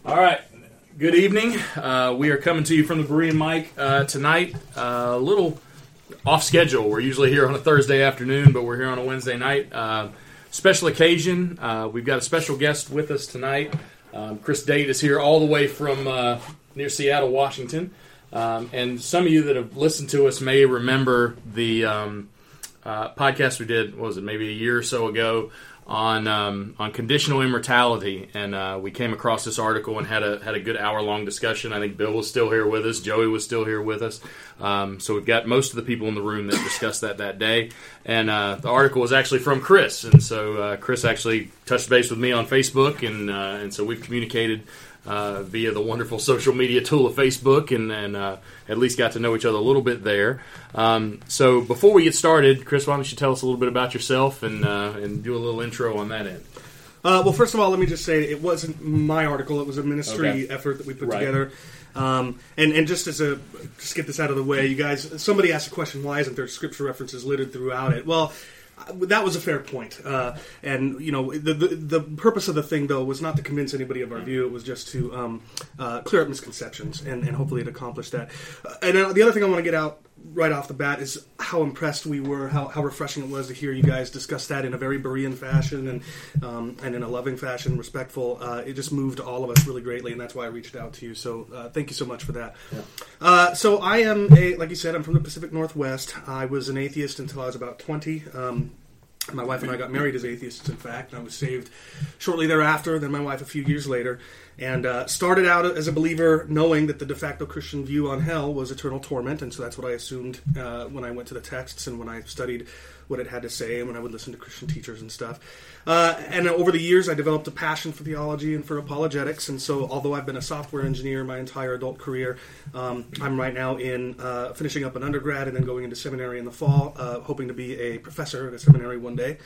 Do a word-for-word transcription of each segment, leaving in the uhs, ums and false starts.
All right. Good evening. Uh, we are coming to you from the Berean Mic uh, tonight. Uh, a little off schedule. We're usually here on a Thursday afternoon, but we're here on a Wednesday night. Uh, special occasion. Uh, we've got a special guest with us tonight. Um, Chris Date is here all the way from uh, near Seattle, Washington. Um, and some of you that have listened to us may remember the um, uh, podcast we did, what was it, maybe a year or so ago, on um, on conditional immortality, and uh, we came across this article and had a had a good hour long discussion. I think Bill was still here with us, Joey was still here with us, um, so we've got most of the people in the room that discussed that that day. And uh, the article was actually from Chris, and so uh, Chris actually touched base with me on Facebook, and uh, and so we've communicated Uh, via the wonderful social media tool of Facebook, and, and uh, at least got to know each other a little bit there. Um, so before we get started, Chris, why don't you tell us a little bit about yourself and uh, and do a little intro on that end? Uh, well, first of all, let me just say it wasn't my article; it was a ministry okay. effort that we put right. together. Um, and, and just as a just get this out of the way, you guys, somebody asked a question: why isn't there scripture references littered throughout it? Well, that was a fair point. Uh, and, you know, the, the the purpose of the thing, though, was not to convince anybody of our view. It was just to um, uh, clear up misconceptions, and, and hopefully it accomplished that. Uh, and uh, the other thing I want to get out right off the bat is how impressed we were, how, how refreshing it was to hear you guys discuss that in a very Berean fashion and um, and in a loving fashion, respectful. Uh, it just moved all of us really greatly, and that's why I reached out to you. So uh, thank you so much for that. Yeah. Uh, so I am, a like you said, I'm from the Pacific Northwest. I was an atheist until I was about twenty. Um, my wife and I got married as atheists, in fact, and I was saved shortly thereafter, then my wife a few years later, and uh, started out as a believer knowing that the de facto Christian view on hell was eternal torment, and so that's what I assumed uh, when I went to the texts and when I studied what it had to say and when I would listen to Christian teachers and stuff. Uh, and over the years, I developed a passion for theology and for apologetics, and so although I've been a software engineer my entire adult career, um, I'm right now in uh, finishing up an undergrad and then going into seminary in the fall, uh, hoping to be a professor at a seminary one day.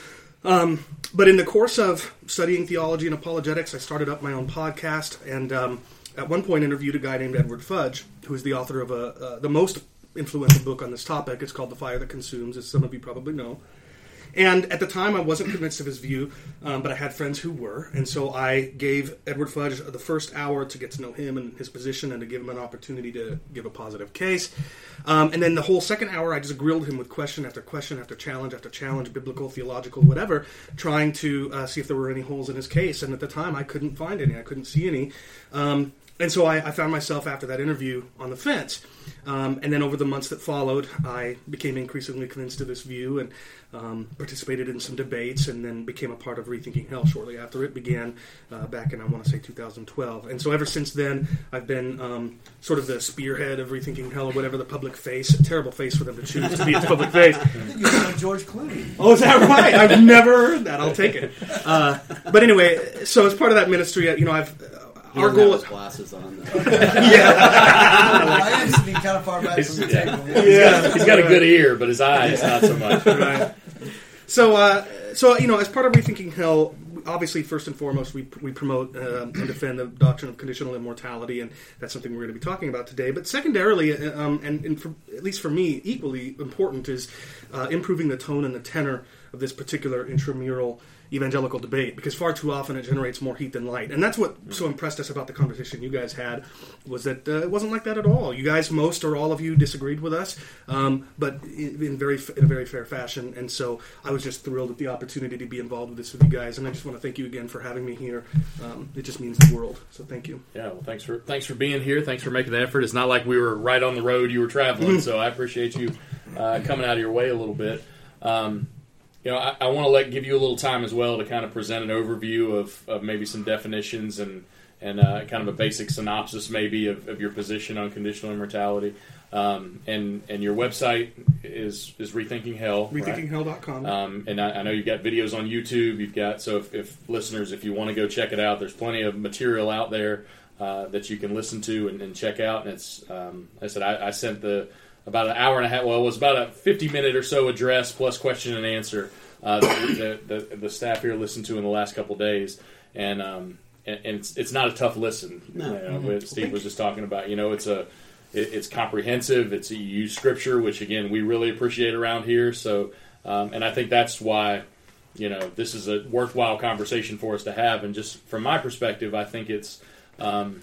Um, but in the course of studying theology and apologetics, I started up my own podcast, and um, at one point interviewed a guy named Edward Fudge, who is the author of a, uh, the most influential book on this topic. It's called The Fire That Consumes, as some of you probably know. And at the time, I wasn't convinced of his view, um, but I had friends who were. And so I gave Edward Fudge the first hour to get to know him and his position and to give him an opportunity to give a positive case. Um, and then the whole second hour, I just grilled him with question after question after challenge after challenge, biblical, theological, whatever, trying to uh, see if there were any holes in his case. And at the time, I couldn't find any. I couldn't see any. Um, and so I, I found myself after that interview on the fence. Um, and then over the months that followed, I became increasingly convinced of this view and um, participated in some debates and then became a part of Rethinking Hell shortly after it began uh, back in, I want to say, two thousand twelve. And so ever since then, I've been um, sort of the spearhead of Rethinking Hell or whatever, the public face. A terrible face for them to choose to be its public face. I think you're like George Clooney. Oh, is that right? I've never heard that. I'll take it. Uh, but anyway, so as part of that ministry, you know, I've... He Our goal has glasses on. yeah, I used to be kind of far back from the table. Yeah, he's got, he's got a good ear, but his eyes not so much. Right. So, uh, so you know, as part of Rethinking Hell, obviously, first and foremost, we we promote uh, and defend the doctrine of conditional immortality, and that's something we're going to be talking about today. But secondarily, um, and, and for, at least for me, equally important is uh, improving the tone and the tenor of this particular intramural evangelical debate, because far too often it generates more heat than light. And that's what so impressed us about the conversation you guys had, was that uh, it wasn't like that at all. You guys, most or all of you, disagreed with us, um, but in, in very in a very fair fashion. And so I was just thrilled at the opportunity to be involved with this with you guys. And I just want to thank you again for having me here. Um, it just means the world. So thank you. Yeah, well, thanks for thanks for being here. Thanks for making the effort. It's not like we were right on the road you were traveling, so I appreciate you uh, coming out of your way a little bit. Um, You know, I, I want to let give you a little time as well to kind of present an overview of, of maybe some definitions and and uh, kind of a basic synopsis maybe of, of your position on conditional immortality. Um, and and your website is is Rethinking Hell, rethinking hell dot com. Right? Um, and I, I know you've got videos on YouTube. You've got so if, if listeners, if you want to go check it out, there's plenty of material out there uh, that you can listen to and, and check out. And it's um, I said I, I sent the. About an hour and a half, well, it was about a fifty-minute or so address plus question and answer uh, that the, the, the staff here listened to in the last couple days. And um, and, and it's, it's not a tough listen. No. You know, mm-hmm. Steve was just talking about, you know, it's a it, it's comprehensive. It's you use Scripture, which, again, we really appreciate around here. So, um, and I think that's why, you know, this is a worthwhile conversation for us to have. And just from my perspective, I think it's um,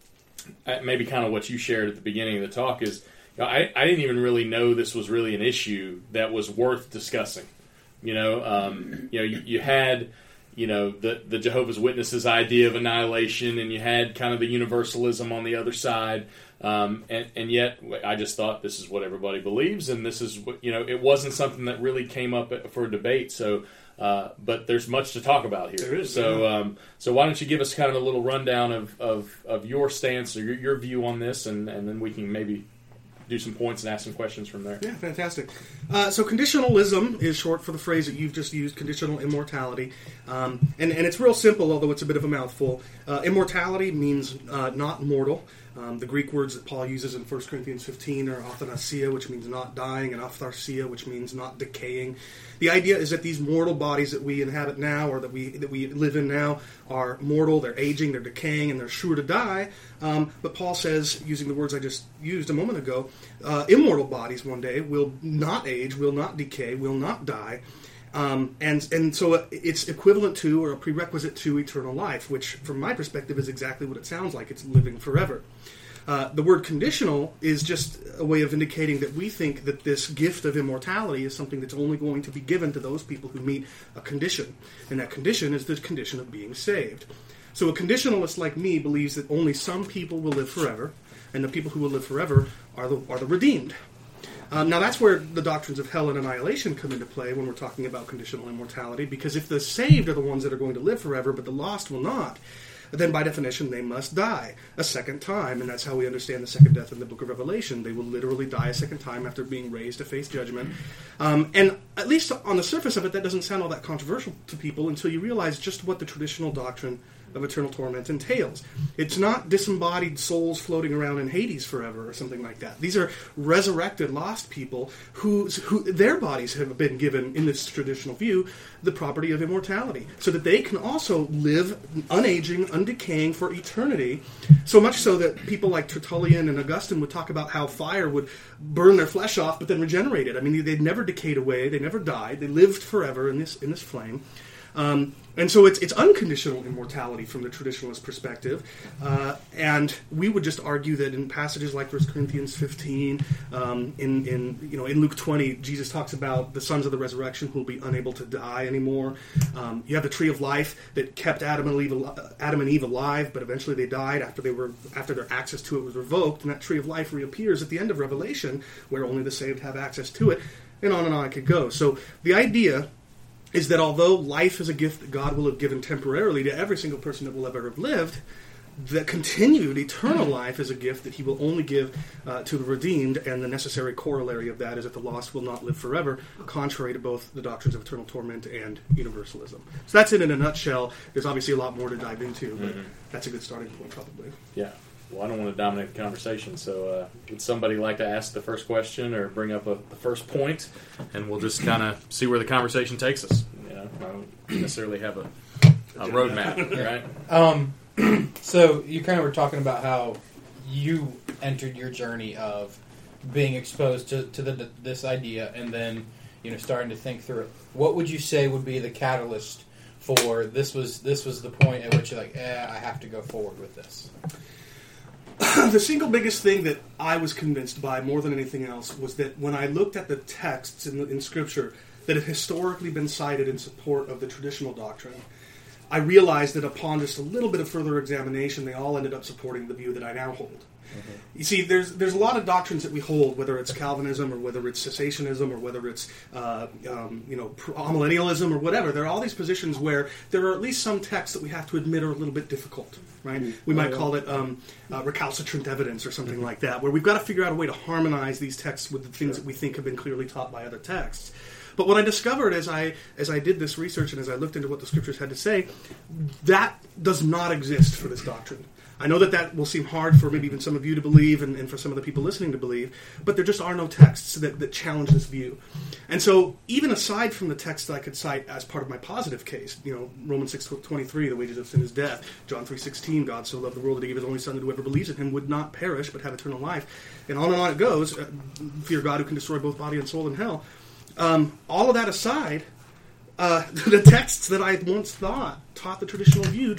maybe kind of what you shared at the beginning of the talk is, you know, I, I didn't even really know this was really an issue that was worth discussing. You know, um, you know, you, you had, you know, the the Jehovah's Witnesses idea of annihilation, and you had kind of the universalism on the other side. Um, and, and yet, I just thought this is what everybody believes, and this is what, you know, it wasn't something that really came up for a debate. So, uh, but there's much to talk about here. There is. So, yeah. um, so why don't you give us kind of a little rundown of, of, of your stance or your, your view on this, and, and then we can maybe do some points and ask some questions from there. Yeah, fantastic. Uh, so conditionalism is short for the phrase that you've just used, conditional immortality. Um, and, and it's real simple, although it's a bit of a mouthful. Uh, immortality means uh, not mortal. Um, the Greek words that Paul uses in First Corinthians fifteen are athanasia, which means not dying, and aphtharsia, which means not decaying. The idea is that these mortal bodies that we inhabit now, or that we that we live in now, are mortal, they're aging, they're decaying, and they're sure to die. Um, but Paul says, using the words I just used a moment ago, uh, immortal bodies one day will not age, will not decay, will not die. Um, and and so it's equivalent to, or a prerequisite to, eternal life, which from my perspective is exactly what it sounds like. It's living forever. Uh, the word conditional is just a way of indicating that we think that this gift of immortality is something that's only going to be given to those people who meet a condition. And that condition is the condition of being saved. So a conditionalist like me believes that only some people will live forever, and the people who will live forever are the, are the redeemed. Uh, now that's where the doctrines of hell and annihilation come into play when we're talking about conditional immortality, because if the saved are the ones that are going to live forever, but the lost will not, then by definition they must die a second time, and that's how we understand the second death in the book of Revelation. They will literally die a second time after being raised to face judgment. Um, and at least on the surface of it, that doesn't sound all that controversial to people until you realize just what the traditional doctrine of eternal torment entails. It's not disembodied souls floating around in Hades forever or something like that. These are resurrected lost people whose who their bodies have been given, in this traditional view, the property of immortality, so that they can also live unaging, undecaying for eternity. So much so that people like Tertullian and Augustine would talk about how fire would burn their flesh off but then regenerate it. I mean, they'd never decayed away, they never died, they lived forever in this in this flame. Um, and so it's it's unconditional immortality from the traditionalist perspective, uh, and we would just argue that in passages like First Corinthians fifteen, um, in in you know in Luke twenty, Jesus talks about the sons of the resurrection who will be unable to die anymore. Um, you have the tree of life that kept Adam and Eve Adam and Eve alive, but eventually they died after they were after their access to it was revoked, and that tree of life reappears at the end of Revelation, where only the saved have access to it, and on and on I could go. So the idea is that although life is a gift that God will have given temporarily to every single person that will ever have lived, the continued eternal life is a gift that he will only give uh, to the redeemed, and the necessary corollary of that is that the lost will not live forever, contrary to both the doctrines of eternal torment and universalism. So that's it in a nutshell. There's obviously a lot more to dive into, but mm-hmm. that's a good starting point, probably. Yeah. Well, I don't want to dominate the conversation, so uh, would somebody like to ask the first question or bring up a, the first point, and we'll just kind of see where the conversation takes us. You know, I don't necessarily have a, a roadmap, right? Um, so you kind of were talking about how you entered your journey of being exposed to, to the, this idea, and then you know starting to think through it. What would you say would be the catalyst for this? Was this was the point at which you're like, eh, I have to go forward with this? The single biggest thing that I was convinced by more than anything else was that when I looked at the texts in, in Scripture that have historically been cited in support of the traditional doctrine, I realized that upon just a little bit of further examination, they all ended up supporting the view that I now hold. Mm-hmm. You see, there's there's a lot of doctrines that we hold, whether it's Calvinism or whether it's cessationism or whether it's uh, um, you know amillennialism or whatever. There are all these positions where there are at least some texts that we have to admit are a little bit difficult. Right? Mm-hmm. We might call it um, uh, recalcitrant evidence or something mm-hmm. like that, where we've got to figure out a way to harmonize these texts with the things sure. that we think have been clearly taught by other texts. But what I discovered as I as I did this research and as I looked into what the Scriptures had to say, that does not exist for this doctrine. I know that that will seem hard for maybe even some of you to believe and, and for some of the people listening to believe, but there just are no texts that, that challenge this view. And so even aside from the texts that I could cite as part of my positive case, you know, Romans six twenty-three, the wages of sin is death, John three sixteen, God so loved the world that he gave his only Son that whoever believes in him would not perish but have eternal life, and on and on it goes, uh, fear God who can destroy both body and soul in hell. Um, all of that aside, uh, the texts that I once thought taught the traditional view just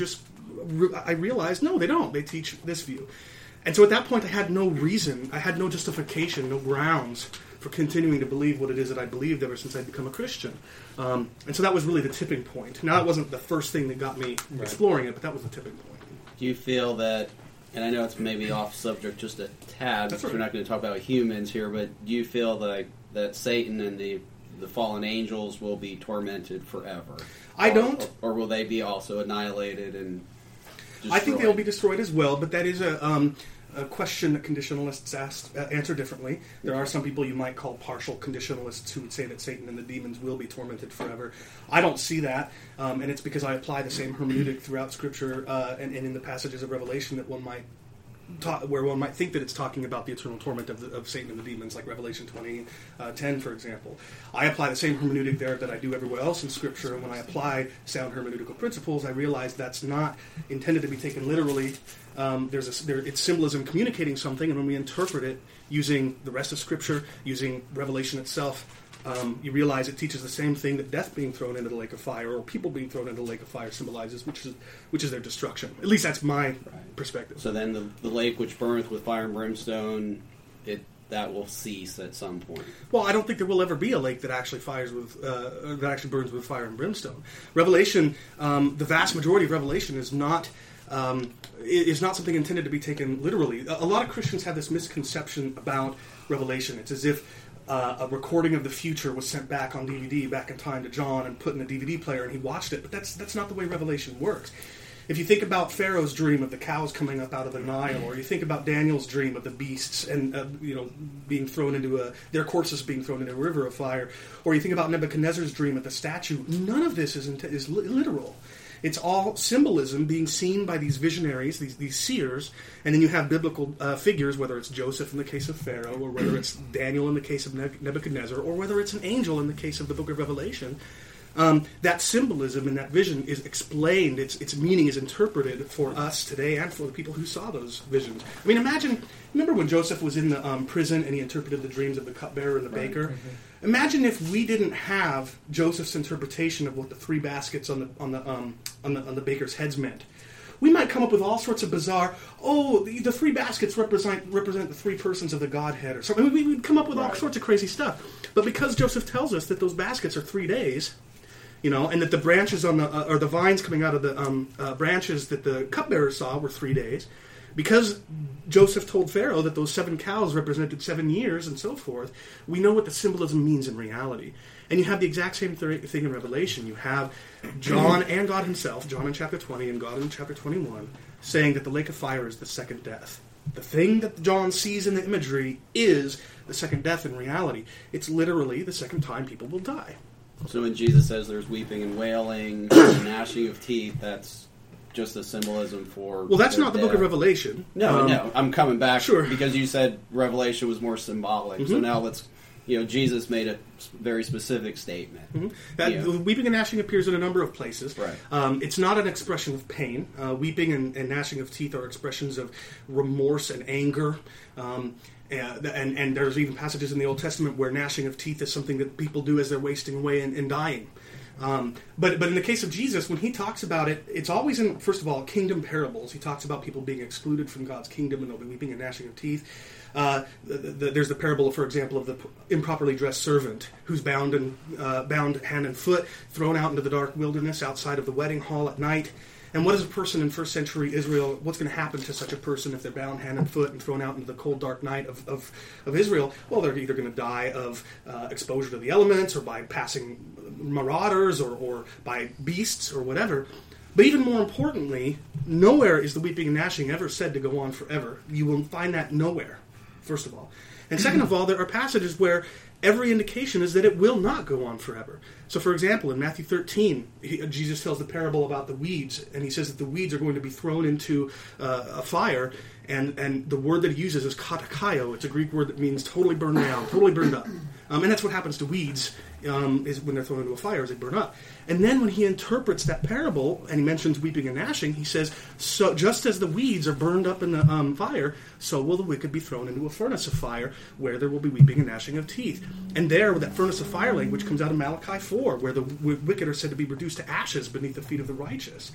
re- I realized, no, they don't. They teach this view. And so at that point, I had no reason, I had no justification, no grounds for continuing to believe what it is that I believed ever since I'd become a Christian. Um, and so that was really the tipping point. Now, it wasn't the first thing that got me Right. exploring it, but that was the tipping point. Do you feel that, and I know it's maybe off subject just a tad, That's because right. we're not going to talk about humans here, but do you feel that that Satan and the the fallen angels will be tormented forever? I Or- don't. Or, or will they be also annihilated and destroyed? I think they'll be destroyed as well, but that is a, um, a question that conditionalists ask, uh, answer differently. There are some people you might call partial conditionalists who would say that Satan and the demons will be tormented forever. I don't see that, um, and it's because I apply the same hermeneutic throughout Scripture uh, and, and in the passages of Revelation that one might ta- where one might think that it's talking about the eternal torment of, the, of Satan and the demons, like Revelation twenty ten, for example. I apply the same hermeneutic there that I do everywhere else in Scripture, and when I apply sound hermeneutical principles, I realize that's not intended to be taken literally. Um, there's a, there, it's symbolism communicating something, and when we interpret it using the rest of Scripture, using Revelation itself, um, you realize it teaches the same thing that death being thrown into the lake of fire, or people being thrown into the lake of fire, symbolizes, which is which is their destruction. At least that's my Right. perspective. So then the, the lake which burneth with fire and brimstone, it that will cease at some point. Well, I don't think there will ever be a lake that actually fires with uh, that actually burns with fire and brimstone. Revelation, um, the vast majority of Revelation is not um, is not something intended to be taken literally. A, a lot of Christians have this misconception about Revelation. It's as if uh, a recording of the future was sent back on D V D back in time to John and put in a D V D player, and he watched it. But that's that's not the way Revelation works. If you think about Pharaoh's dream of the cows coming up out of the Nile, or you think about Daniel's dream of the beasts and uh, you know being thrown into a their corpses being thrown into a river of fire, or you think about Nebuchadnezzar's dream of the statue, none of this is int- is li- literal. It's all symbolism being seen by these visionaries, these these seers, and then you have biblical uh, figures, whether it's Joseph in the case of Pharaoh, or whether it's Daniel in the case of Nebuchadnezzar, or whether it's an angel in the case of the book of Revelation. Um, that symbolism and that vision is explained, its its meaning is interpreted for us today and for the people who saw those visions. I mean, imagine, remember when Joseph was in the um, prison and he interpreted the dreams of the cupbearer and the Right. baker? Mm-hmm. Imagine if we didn't have Joseph's interpretation of what the three baskets on the on the um, on the on the baker's heads meant. We might come up with all sorts of bizarre, oh, the, the three baskets represent represent the three persons of the Godhead or something. We would come up with all Right. sorts of crazy stuff. But because Joseph tells us that those baskets are three days, you know, and that the branches on the, uh, or the vines coming out of the um, uh, branches that the cupbearer saw were three days, because Joseph told Pharaoh that those seven cows represented seven years and so forth, we know what the symbolism means in reality. And you have the exact same th- thing in Revelation. You have John and God himself, John in chapter twenty and God in chapter twenty-one, saying that the lake of fire is the second death. The thing that John sees in the imagery is the second death in reality. It's literally the second time people will die. So when Jesus says there's weeping and wailing and gnashing of teeth, that's just a symbolism for... Well, that's their not the book death. of Revelation. No, Um, no, I'm coming back Sure. because you said Revelation was more symbolic. So Mhm. now let's, you know, Jesus made a s- very specific statement. Mhm. That, Yeah. the weeping and gnashing appears in a number of places. Right. Um, it's not an expression of pain. Uh, weeping and, and gnashing of teeth are expressions of remorse and anger. Um, and, and and there's even passages in the Old Testament where gnashing of teeth is something that people do as they're wasting away and, and dying. Um, but but in the case of Jesus, when he talks about it, it's always in, first of all, kingdom parables. He talks about people being excluded from God's kingdom and they'll be weeping and gnashing of teeth. Uh, the, the, there's the parable, for example, of the improperly dressed servant who's bound and uh, bound hand and foot, thrown out into the dark wilderness outside of the wedding hall at night. And what is a person in first century Israel, what's going to happen to such a person if they're bound hand and foot and thrown out into the cold, dark night of, of, of Israel? Well, they're either going to die of uh, exposure to the elements or by passing marauders or, or by beasts or whatever. But even more importantly, nowhere is the weeping and gnashing ever said to go on forever. You will find that nowhere, first of all. And second of all, there are passages where every indication is that it will not go on forever. So, for example, in Matthew thirteen, he, Jesus tells the parable about the weeds, and he says that the weeds are going to be thrown into uh, a fire, and, and the word that he uses is katakaio. It's a Greek word that means totally burned down, totally burned up. Um, and that's what happens to weeds um, is when they're thrown into a fire, is they burn up. And then when he interprets that parable, and he mentions weeping and gnashing, he says, so just as the weeds are burned up in the um, fire, so will the wicked be thrown into a furnace of fire, where there will be weeping and gnashing of teeth. And there, that furnace of fire language comes out of Malachi four, where the w- wicked are said to be reduced to ashes beneath the feet of the righteous.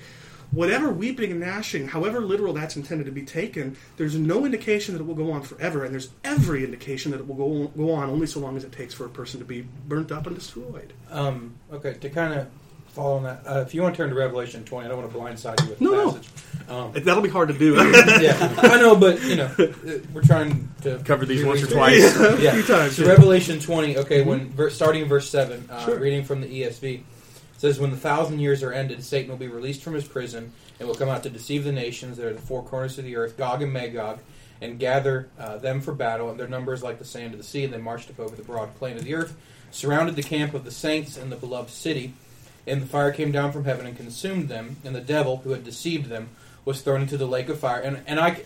whatever weeping and gnashing, however literal that's intended to be taken, there's no indication that it will go on forever, and there's every indication that it will go on, go on only so long as it takes for a person to be burnt up and destroyed. Um, okay, to kind of follow on that, uh, if you want to turn to Revelation twenty, I don't want to blindside you with No, the no. passage. Um, That'll be hard to do. yeah, I know, but you know, we're trying to Cover these do once or research. twice. Yeah, a Yeah. few times. So yeah. Revelation twenty, okay, when ver- starting in verse seven, uh, Sure. reading from the E S V, it says, "When the thousand years are ended, Satan will be released from his prison and will come out to deceive the nations that are the four corners of the earth, Gog and Magog, and gather uh, them for battle. And their number is like the sand of the sea. And they marched up over the broad plain of the earth, surrounded the camp of the saints and the beloved city. And the fire came down from heaven and consumed them. And the devil, who had deceived them, was thrown into the lake of fire." And and I,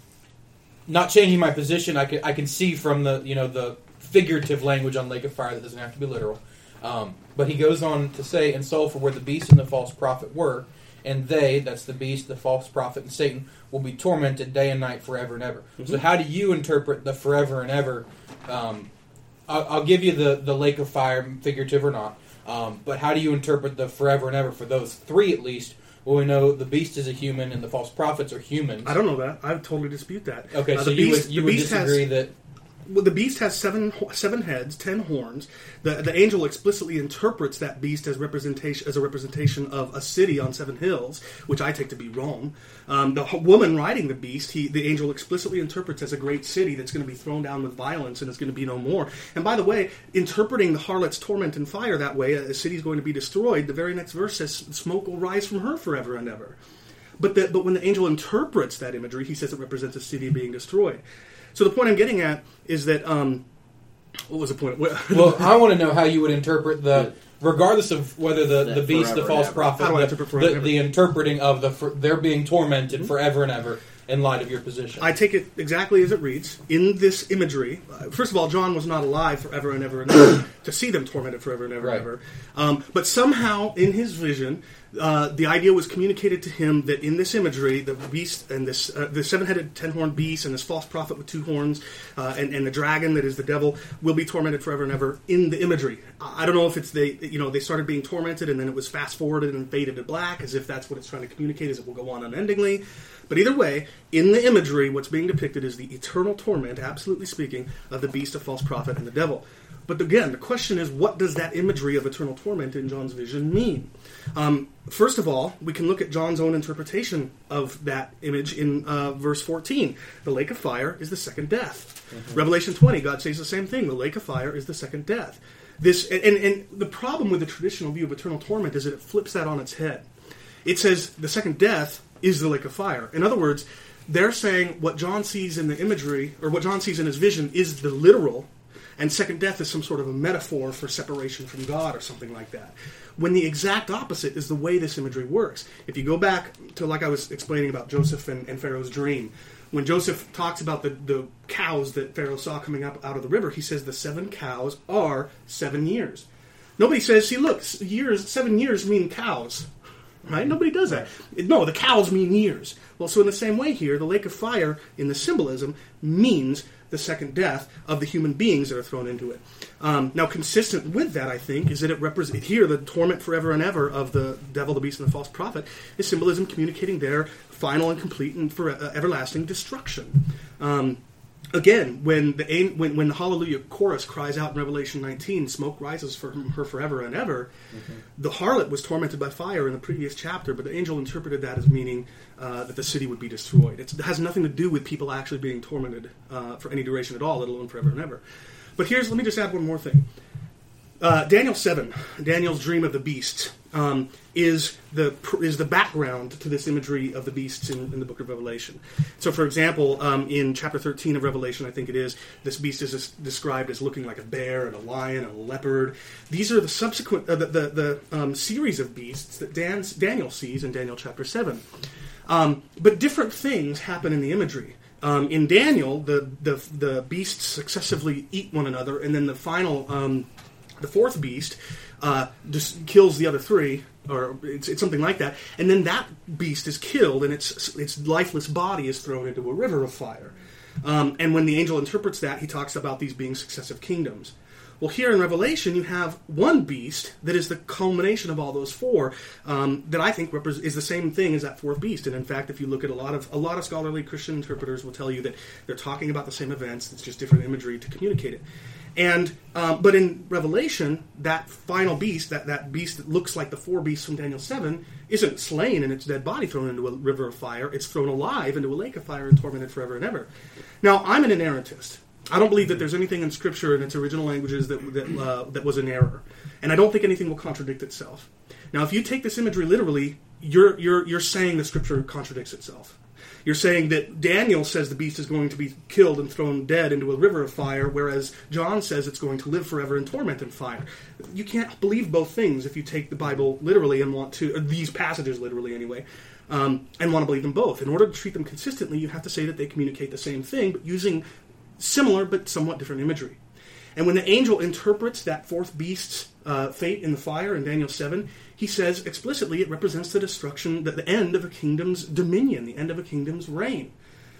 not changing my position, I can I can see from the you know the figurative language on lake of fire that doesn't have to be literal. Um, but he goes on to say, "And sulfur, where the beast and the false prophet were, and they, that's the beast, the false prophet, and Satan, will be tormented day and night forever and ever." Mm-hmm. So how do you interpret the forever and ever? Um, I'll, I'll give you the, the lake of fire, figurative or not. Um, but how do you interpret the forever and ever for those three at least? Well, we know the beast is a human and the false prophets are humans. I don't know that. I totally dispute that. Okay, Uh, so the you beast, would, you the would beast disagree has, that... Well, the beast has seven seven heads, ten horns. The the angel explicitly interprets that beast as representation as a representation of a city on seven hills, which I take to be Rome. Um, the h- woman riding the beast, he, the angel explicitly interprets as a great city that's going to be thrown down with violence and is going to be no more. And by the way, interpreting the harlot's torment and fire that way, a city is going to be destroyed. The very next verse says, "Smoke will rise from her forever and ever." But the, but when the angel interprets that imagery, he says it represents a city being destroyed. So the point I'm getting at is that, um, what was the point? Well, I want to know how you would interpret the, regardless of whether the, The the beast, the forever false and ever. prophet, How do I the, interpret forever the, and the interpreting of the for, they're being tormented forever and ever in light of your position. I take it exactly as it reads. In this imagery, uh, first of all, John was not alive forever and ever and ever to see them tormented forever and ever Right. and ever. Um, but somehow, in his vision, uh, the idea was communicated to him that in this imagery, the beast and this uh, the seven-headed, ten-horned beast and this false prophet with two horns uh, and, and the dragon that is the devil will be tormented forever and ever in the imagery. I don't know if it's they, you know, they started being tormented and then it was fast-forwarded and faded to black, as if that's what it's trying to communicate, as it will go on unendingly. But either way, in the imagery, what's being depicted is the eternal torment, absolutely speaking, of the beast, of false prophet, and the devil. But again, the question is, what does that imagery of eternal torment in John's vision mean? Um, first of all, we can look at John's own interpretation of that image in uh, verse fourteen. The lake of fire is the second death. Mm-hmm. Revelation twenty, God says the same thing. The lake of fire is the second death. This and, and, and the problem with the traditional view of eternal torment is that it flips that on its head. It says the second death is the lake of fire. In other words, they're saying what John sees in the imagery, or what John sees in his vision, is the literal, and second death is some sort of a metaphor for separation from God or something like that. When the exact opposite is the way this imagery works. If you go back to, like I was explaining about Joseph and, and Pharaoh's dream, when Joseph talks about the, the cows that Pharaoh saw coming up out of the river, he says the seven cows are seven years. Nobody says, see, look, years, seven years mean cows. Right? Nobody does that. No, the cows mean years. Well, so in the same way here, the lake of fire in the symbolism means the second death of the human beings that are thrown into it. Um, now, consistent with that, I think, is that it represents here the torment forever and ever of the devil, the beast, and the false prophet is symbolism communicating their final and complete and for, uh, everlasting destruction. Um, Again, when the when when the Hallelujah chorus cries out in Revelation nineteen, "Smoke rises from her forever and ever," mm-hmm. the harlot was tormented by fire in the previous chapter, but the angel interpreted that as meaning uh, that the city would be destroyed. It's, it has nothing to do with people actually being tormented uh, for any duration at all, let alone forever and ever. But here's, let me just add one more thing. Uh, Daniel seven, Daniel's dream of the beast, um, is the is the background to this imagery of the beasts in, in the book of Revelation. So, for example, um, in chapter thirteen of Revelation, I think it is, this beast is described as looking like a bear and a lion and a leopard. These are the subsequent uh, the the, the um, series of beasts that Dan's, Daniel sees in Daniel chapter seven. Um, but different things happen in the imagery. Um, in Daniel, the, the the beasts successively eat one another, and then the final. Um, The fourth beast uh, just kills the other three, or it's, it's something like that, and then that beast is killed, and its its lifeless body is thrown into a river of fire. Um, and when the angel interprets that, he talks about these being successive kingdoms. Well, here in Revelation, you have one beast that is the culmination of all those four. Um, that I think repre- is the same thing as that fourth beast. And in fact, if you look at a lot of a lot of scholarly Christian interpreters, will tell you that they're talking about the same events. It's just different imagery to communicate it. And um, but in Revelation, that final beast, that, that beast that looks like the four beasts from Daniel seven, isn't slain and its dead body thrown into a river of fire. It's thrown alive into a lake of fire and tormented forever and ever. Now, I'm an inerrantist. I don't believe that there's anything in Scripture in its original languages that that, uh, that was an error, and I don't think anything will contradict itself. Now, if you take this imagery literally, you're you're you're saying the Scripture contradicts itself. You're saying that Daniel says the beast is going to be killed and thrown dead into a river of fire, whereas John says it's going to live forever in torment and fire. You can't believe both things if you take the Bible literally and want to, or these passages literally anyway, um, and want to believe them both. In order to treat them consistently, you have to say that they communicate the same thing, but using similar but somewhat different imagery. And when the angel interprets that fourth beast's uh, fate in the fire in Daniel seven, he says explicitly it represents the destruction, the, the end of a kingdom's dominion, the end of a kingdom's reign.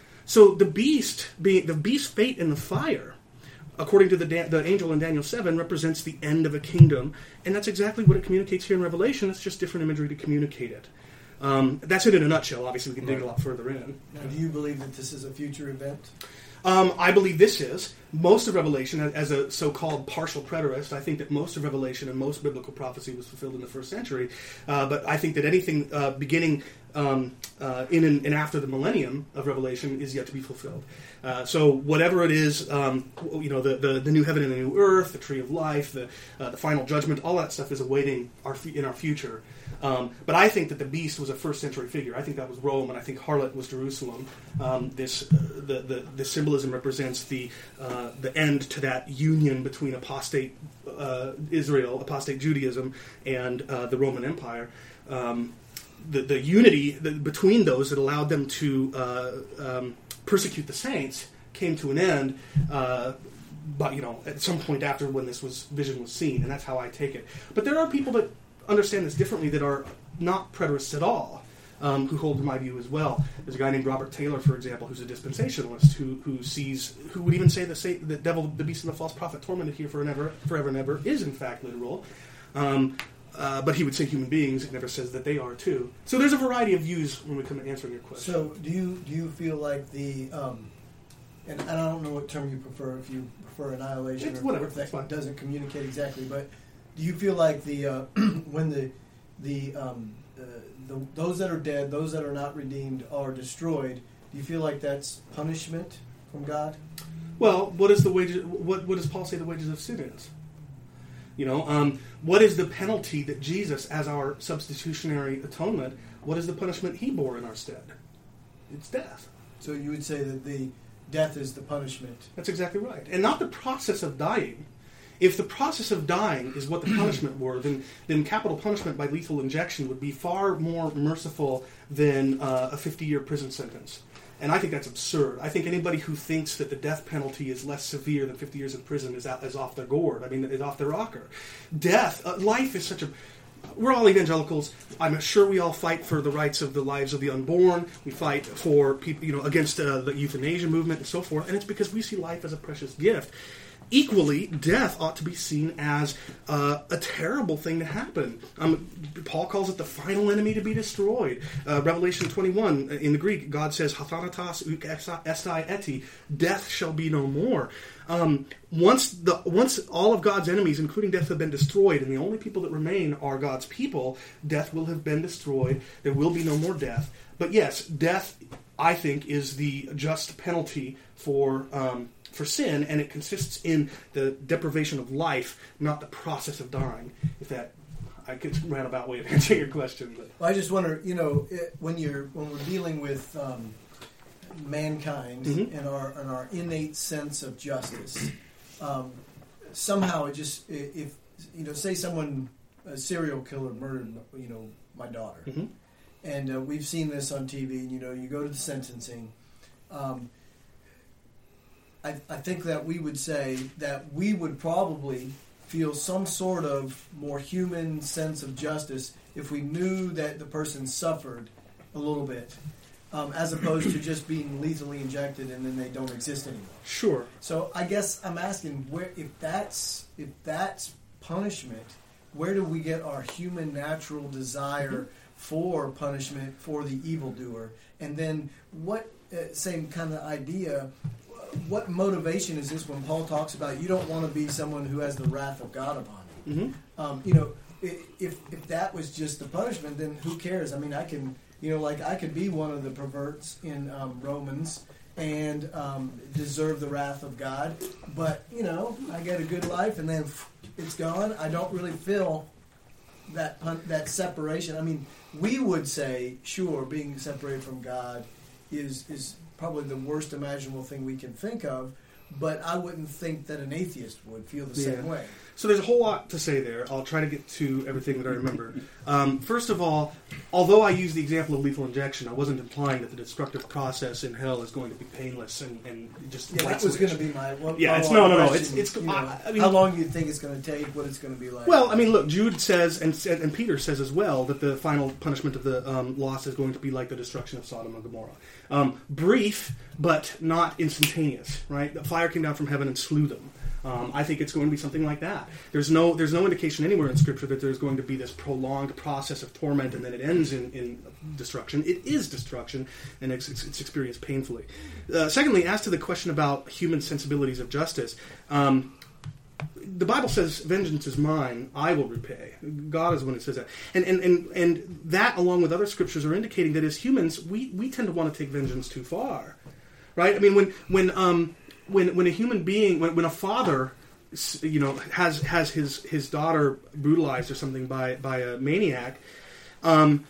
So the beast, being the beast's fate in the fire, according to the, the angel in Daniel seven, represents the end of a kingdom, and that's exactly what it communicates here in Revelation. It's just different imagery to communicate it. Um, that's it in a nutshell. Obviously, we can dig a lot further in. Now, do you believe that this is a future event? Um, I believe this is. Most of Revelation, as a so-called partial preterist, I think that most of Revelation and most biblical prophecy was fulfilled in the first century. Uh, but I think that anything uh, beginning um, uh, in and, and after the millennium of Revelation is yet to be fulfilled. Uh, so whatever it is, um, you know, the, the, the new heaven and the new earth, the tree of life, the uh, the final judgment, all that stuff is awaiting our in our future. Um, but I think that the beast was a first century figure. I think that was Rome, and I think harlot was Jerusalem. Um, this uh, the, the the symbolism represents the uh, the end to that union between apostate uh, Israel, apostate Judaism, and uh, the Roman Empire. Um, the the unity the, between those that allowed them to uh, um, persecute the saints came to an end. Uh, but you know, at some point after when this was vision was seen, and that's how I take it. But there are people that understand this differently that are not preterists at all, um, who hold to my view as well. There's a guy named Robert Taylor, for example, who's a dispensationalist, who who sees, who would even say the sa- the devil, the beast, and the false prophet tormented here for ever, forever and ever is in fact literal. Um, uh, but he would say human beings. It never says that they are too. So there's a variety of views when we come to answering your question. So do you do you feel like the um, and, and I don't know what term you prefer, if you prefer annihilation It's or whatever, if that's fine. that doesn't communicate exactly, but do you feel like the uh, when the the, um, uh, the those that are dead, those that are not redeemed, are destroyed? Do you feel like that's punishment from God? Well, what is the wages? What what does Paul say the wages of sin is? You know, um, what is the penalty that Jesus, as our substitutionary atonement, what is the punishment he bore in our stead? It's death. So you would say that the death is the punishment. That's exactly right, and not the process of dying. If the process of dying is what the punishment were, then, then capital punishment by lethal injection would be far more merciful than uh, a fifty-year prison sentence. And I think that's absurd. I think anybody who thinks that the death penalty is less severe than fifty years in prison is, out, is off their gourd. I mean, is off their rocker. Death, uh, life is such a... We're all evangelicals. I'm sure we all fight for the rights of the lives of the unborn. We fight for people, you know, against uh, the euthanasia movement and so forth. And it's because we see life as a precious gift. Equally, death ought to be seen as uh, a terrible thing to happen. Um, Paul calls it the final enemy to be destroyed. Uh, Revelation twenty-one, in the Greek, God says, "Hathanatos uk estai eti," death shall be no more. Um, once the once all of God's enemies, including death, have been destroyed, and the only people that remain are God's people, death will have been destroyed. There will be no more death. But yes, death, I think, is the just penalty for... Um, for sin, and it consists in the deprivation of life, not the process of dying. If that, I could roundabout way of answering your question. But. Well, I just wonder, you know, it, when you're when we're dealing with um, mankind mm-hmm. and our and our innate sense of justice, um, somehow it just if you know, say someone a serial killer murdered, you know, my daughter, mm-hmm. and uh, we've seen this on T V. You know, you go to the sentencing. Um, I, I think that we would say that we would probably feel some sort of more human sense of justice if we knew that the person suffered a little bit. um, as opposed to just being lethally injected and then they don't exist anymore. Sure. So I guess I'm asking, where if that's if that's punishment, where do we get our human natural desire mm-hmm. for punishment for the evildoer? And then what, uh, same kind of idea, what motivation is this when Paul talks about you don't want to be someone who has the wrath of God upon you? Mm-hmm. Um, you know, if if that was just the punishment, then who cares? I mean, I can, you know, like I could be one of the perverts in um, Romans and um, deserve the wrath of God, but, you know, I get a good life and then it's gone. I don't really feel that pun- that separation. I mean, we would say, sure, being separated from God is is probably the worst imaginable thing we can think of, but I wouldn't think that an atheist would feel the yeah. same way. So there's a whole lot to say there. I'll try to get to everything that I remember. Um, first of all, although I used the example of lethal injection, I wasn't implying that the destructive process in hell is going to be painless and, and just yeah, that was going to be my one. Yeah, it's no, no, no. It's, question, it's. you know, I, I mean, how long do you think it's going to take? What it's going to be like? Well, I mean, look, Jude says, and and Peter says as well, that the final punishment of the um, lost is going to be like the destruction of Sodom and Gomorrah. Um, brief, but not instantaneous. Right? The fire came down from heaven and slew them. Um, I think it's going to be something like that. There's no there's no indication anywhere in Scripture that there's going to be this prolonged process of torment and then it ends in, in destruction. It is destruction, and it's, it's, it's experienced painfully. Uh, secondly, as to the question about human sensibilities of justice, um, the Bible says, vengeance is mine, I will repay. God is the one who says that. And, and, and, and that, along with other Scriptures, are indicating that as humans, we, we tend to want to take vengeance too far. Right? I mean, when... when um, When when a human being, when, when a father, you know, has has his, his daughter brutalized or something by by a maniac, um,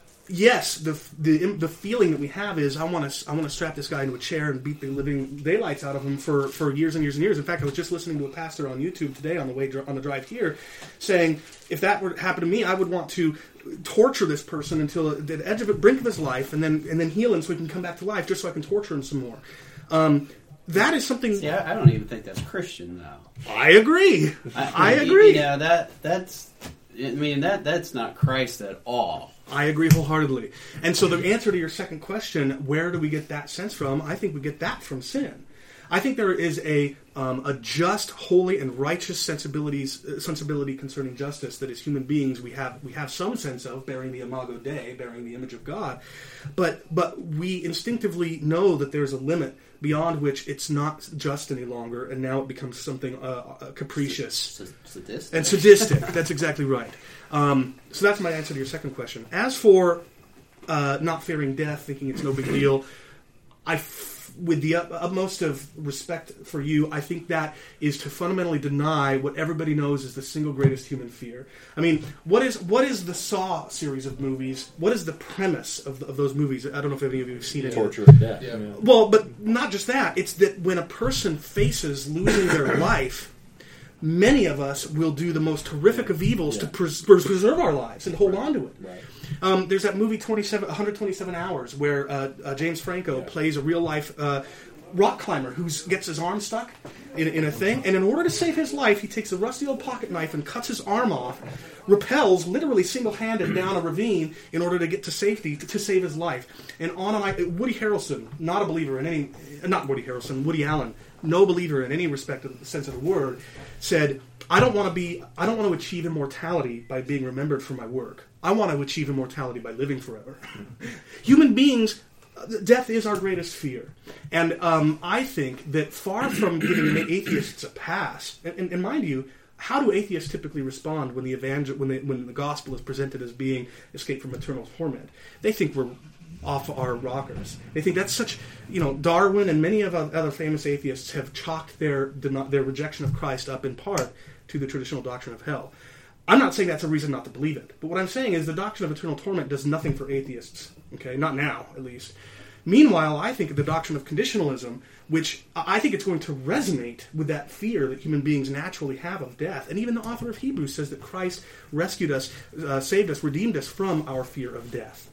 yes, the the the feeling that we have is I want to I want to strap this guy into a chair and beat the living daylights out of him for, for years and years and years. In fact, I was just listening to a pastor on YouTube today on the way on the drive here, saying if that were to happen to me, I would want to torture this person until the edge of the brink of his life, and then and then heal him so he can come back to life, just so I can torture him some more. Um, That is something. Yeah, I don't even think that's Christian, though. I agree. I, I agree. Yeah, that that's. I mean, that that's not Christ at all. I agree wholeheartedly. And so the answer to your second question, where do we get that sense from? I think we get that from sin. I think there is a um, a just, holy, and righteous sensibilities uh, sensibility concerning justice that as human beings we have we have some sense of, bearing the imago Dei, bearing the image of God. But but we instinctively know that there's a limit beyond which it's not just any longer, and now it becomes something uh, uh, capricious. S- sadistic. And sadistic. That's exactly right. Um, so that's my answer to your second question. As for uh, not fearing death, thinking it's no big deal, I, f- with the ut- utmost of respect for you, I think that is to fundamentally deny what everybody knows is the single greatest human fear. I mean, what is what is the Saw series of movies? What is the premise of, the, of those movies? I don't know if any of you have seen it. Torture of death. Yeah. Yeah. Well, but not just that. It's that when a person faces losing their life, many of us will do the most horrific of evils Yeah. to pres- preserve our lives and hold on to it. Right. Um, there's that movie twenty-seven, one hundred twenty-seven hours where uh, uh, James Franco Yeah. plays a real-life uh, rock climber who gets his arm stuck in, in a thing, and in order to save his life, he takes a rusty old pocket knife and cuts his arm off, rappels literally single-handed down a ravine in order to get to safety to, to save his life. And on and I, Woody Harrelson, not a believer in any, not Woody Harrelson, Woody Allen, no believer in any respect of the sense of the word, said, I don't want to be, I don't want to achieve immortality by being remembered for my work. I want to achieve immortality by living forever. Human beings, death is our greatest fear. And um, I think that far from giving atheists a pass, and, and, and mind you, how do atheists typically respond when the evangel- when, they, when the gospel is presented as being escape from eternal torment? They think we're off our rockers. They think that's such, you know, Darwin and many of other famous atheists have chalked their their rejection of Christ up in part to the traditional doctrine of hell. I'm not saying that's a reason not to believe it, but what I'm saying is the doctrine of eternal torment does nothing for atheists. Okay, not now, at least. Meanwhile, I think the doctrine of conditionalism, which I think it's going to resonate with that fear that human beings naturally have of death. And even the author of Hebrews says that Christ rescued us, uh, saved us, redeemed us from our fear of death.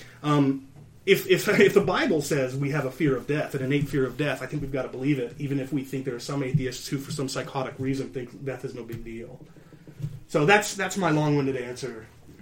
Um, if, if, if the Bible says we have a fear of death, an innate fear of death, I think we've got to believe it, even if we think there are some atheists who, for some psychotic reason, think death is no big deal. So that's that's my long-winded answer.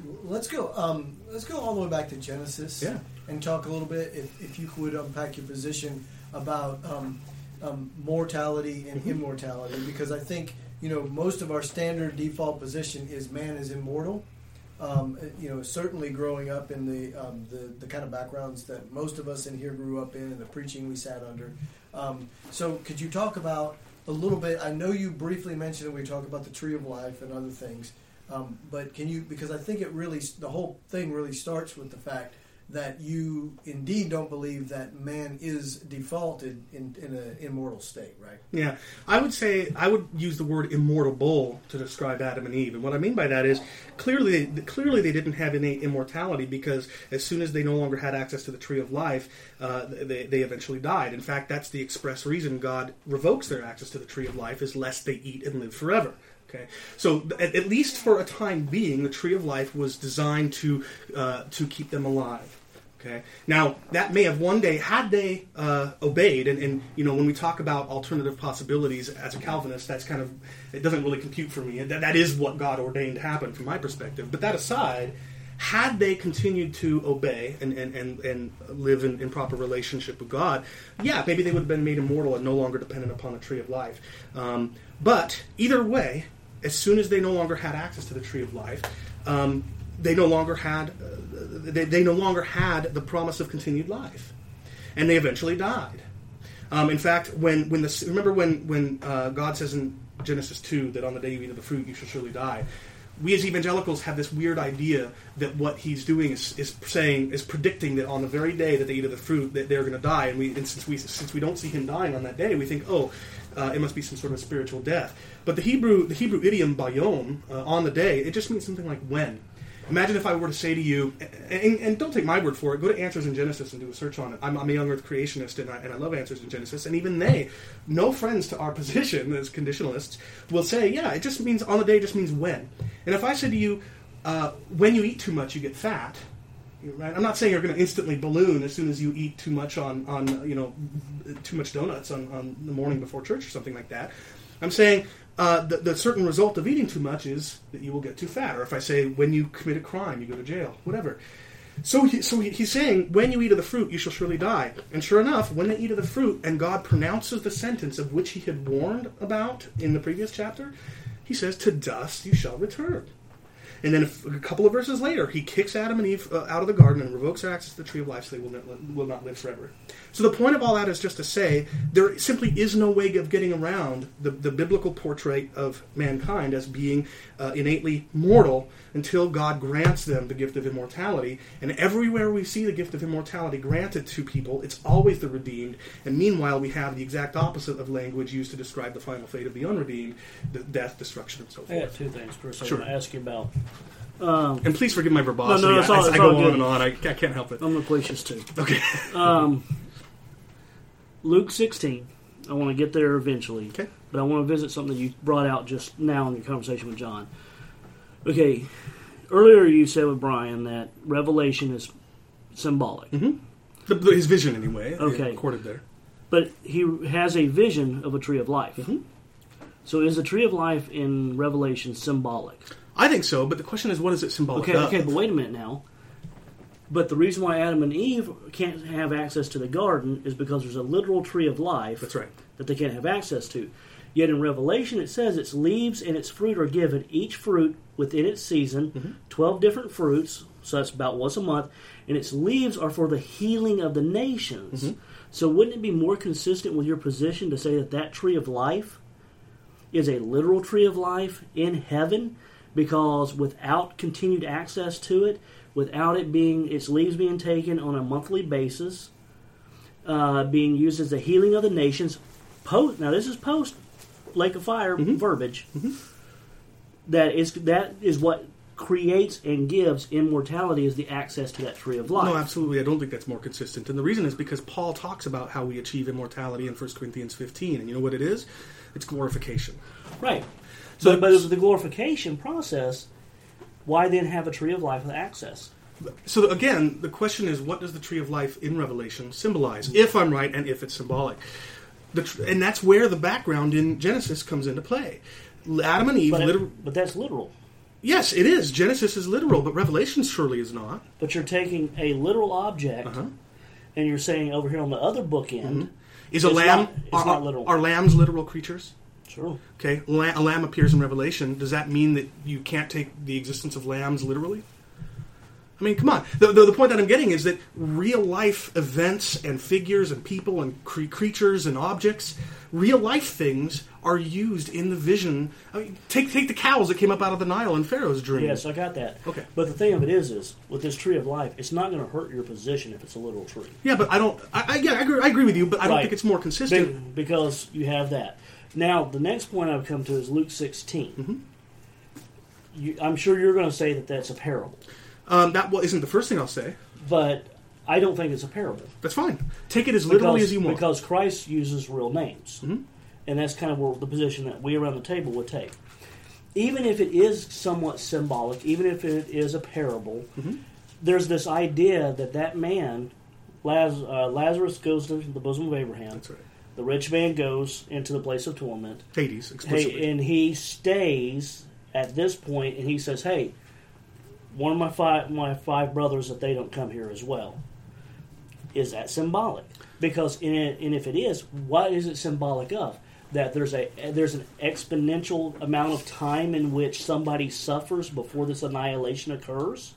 let's go. Um, let's go all the way back to Genesis. Yeah. And talk a little bit, if, if you could unpack your position about um, um, mortality and Mm-hmm. immortality, because I think you know most of our standard default position is man is immortal. Um, you know, certainly growing up in the, um, the the kind of backgrounds that most of us in here grew up in, and the preaching we sat under. Um, so, could you talk about a little bit? I know you briefly mentioned we talked about the tree of life and other things, um, but can you? Because I think it really, the whole thing really starts with the fact that you indeed don't believe that man is defaulted in, in an immortal state, right? Yeah, I would say I would use the word immortal to describe Adam and Eve, and what I mean by that is clearly, clearly they didn't have innate immortality because as soon as they no longer had access to the tree of life, uh, they, they eventually died. In fact, that's the express reason God revokes their access to the tree of life, is lest they eat and live forever. Okay, so at, at least for a time being, the tree of life was designed to uh, to keep them alive. Okay. Now that may have one day, had they uh, obeyed, and, and you know, when we talk about alternative possibilities as a Calvinist, that's kind of, it doesn't really compute for me. That, that is what God ordained to happen from my perspective. But that aside, had they continued to obey and, and, and, and live in, in proper relationship with God, yeah, maybe they would have been made immortal and no longer dependent upon the tree of life. Um, but either way, as soon as they no longer had access to the tree of life, um, they no longer had uh, they, they no longer had the promise of continued life, and they eventually died. Um, in fact, when when the remember when when uh, God says in Genesis two that on the day you eat of the fruit you shall surely die. We as evangelicals have this weird idea that what he's doing is, is saying is predicting that on the very day that they eat of the fruit that they're going to die, and we and since we since we don't see him dying on that day, we think, oh, uh, it must be some sort of spiritual death. But the Hebrew the Hebrew idiom bayom, uh, on the day, it just means something like when. Imagine if I were to say to you, and, and don't take my word for it, go to Answers in Genesis and do a search on it. I'm, I'm a young earth creationist, and I, and I love Answers in Genesis, and even they, no friends to our position as conditionalists, will say, yeah, it just means, on the day just means when. And if I said to you, uh, when you eat too much, you get fat, right? I'm not saying you're going to instantly balloon as soon as you eat too much on, on you know, too much donuts on, on the morning before church or something like that. I'm saying uh, the, the certain result of eating too much is that you will get too fat. Or if I say when you commit a crime, you go to jail, whatever. So, he, so he, he's saying when you eat of the fruit, you shall surely die. And sure enough, when they eat of the fruit, and God pronounces the sentence of which he had warned about in the previous chapter, he says, to dust you shall return. And then a couple of verses later, he kicks Adam and Eve uh, out of the garden and revokes their access to the tree of life so they will not, will not live forever. So the point of all that is just to say there simply is no way of getting around the, the biblical portrait of mankind as being uh, innately mortal until God grants them the gift of immortality. And everywhere we see the gift of immortality granted to people, it's always the redeemed. And meanwhile, we have the exact opposite of language used to describe the final fate of the unredeemed, the death, destruction, and so forth. I got two things, Chris. I Sure. want to ask you about. Um, And please forgive my verbosity. No, no, it's I, all- I, it's I go all on good. and on. I, I can't help it. I'm loquacious too. Okay. Um, Luke sixteen. I want to get there eventually. Okay. But I want to visit something that you brought out just now in your conversation with John. Okay. Earlier you said with Brian that Revelation is symbolic. Mm-hmm. The, the, his vision, anyway. Okay. Recorded there. But he has a vision of a tree of life. Mhm. So is the tree of life in Revelation symbolic? I think so, but the question is, what is it symbolic Okay, of? okay, but wait a minute now. But the reason why Adam and Eve can't have access to the garden is because there's a literal tree of life That's right. that they can't have access to. Yet in Revelation it says its leaves and its fruit are given, each fruit within its season, Mhm. twelve different fruits, so that's about once a month, and its leaves are for the healing of the nations. Mhm. So wouldn't it be more consistent with your position to say that that tree of life is a literal tree of life in heaven? Because without continued access to it, without it being its leaves being taken on a monthly basis, uh, being used as the healing of the nations, post now this is post Lake of Fire Mhm. verbiage. Mhm. That is that is what creates and gives immortality is the access to that tree of life. No, absolutely. I don't think that's more consistent. And the reason is because Paul talks about how we achieve immortality in First Corinthians fifteen. And you know what it is? It's glorification. Right. So- So, but, but it was the glorification process. Why then have a tree of life with access? So again, the question is, what does the tree of life in Revelation symbolize? If I'm right, and if it's symbolic. The tr- and that's where the background in Genesis comes into play. Adam and Eve But, it- literally... but that's literal. Yes, it is. Genesis is literal, but Revelation surely is not. But you're taking a literal object, Uh-huh. and you're saying over here on the other bookend, Mm-hmm. Is a it's lamb? not- it's are, not literal. Are lambs literal creatures? sure. Okay, La- a lamb appears in Revelation. Does that mean that you can't take the existence of lambs literally? I mean, come on. The, the, the point that I'm getting is that real life events and figures and people and cre- creatures and objects, real life things, are used in the vision. I mean, take take the cows that came up out of the Nile in Pharaoh's dream. Yes, I got that. Okay. But the thing of it is, is with this tree of life, it's not going to hurt your position if it's a literal tree. Yeah, but I don't. I, I, yeah, I agree, I agree with you, but I don't Right. think it's more consistent. Be- because you have that. Now, the next point I've come to is Luke sixteen. Mm-hmm. You, I'm sure you're going to say that that's a parable, Um, that well, isn't the first thing I'll say. but I don't think it's a parable. That's fine. Take it as literally because, as you want. Because Christ uses real names. Mhm. And that's kind of where the position that we around the table would take. Even if it is somewhat symbolic, even if it is a parable, Mhm. there's this idea that that man, Laz, uh, Lazarus goes to the bosom of Abraham. That's right. The rich man goes into the place of torment. Hades, explicitly. Hey, and he stays at this point, and he says, "Hey, one of my five my five brothers, that they don't come here as well." Is that symbolic? Because in it, and if it is, what is it symbolic of? That there's a there's an exponential amount of time in which somebody suffers before this annihilation occurs.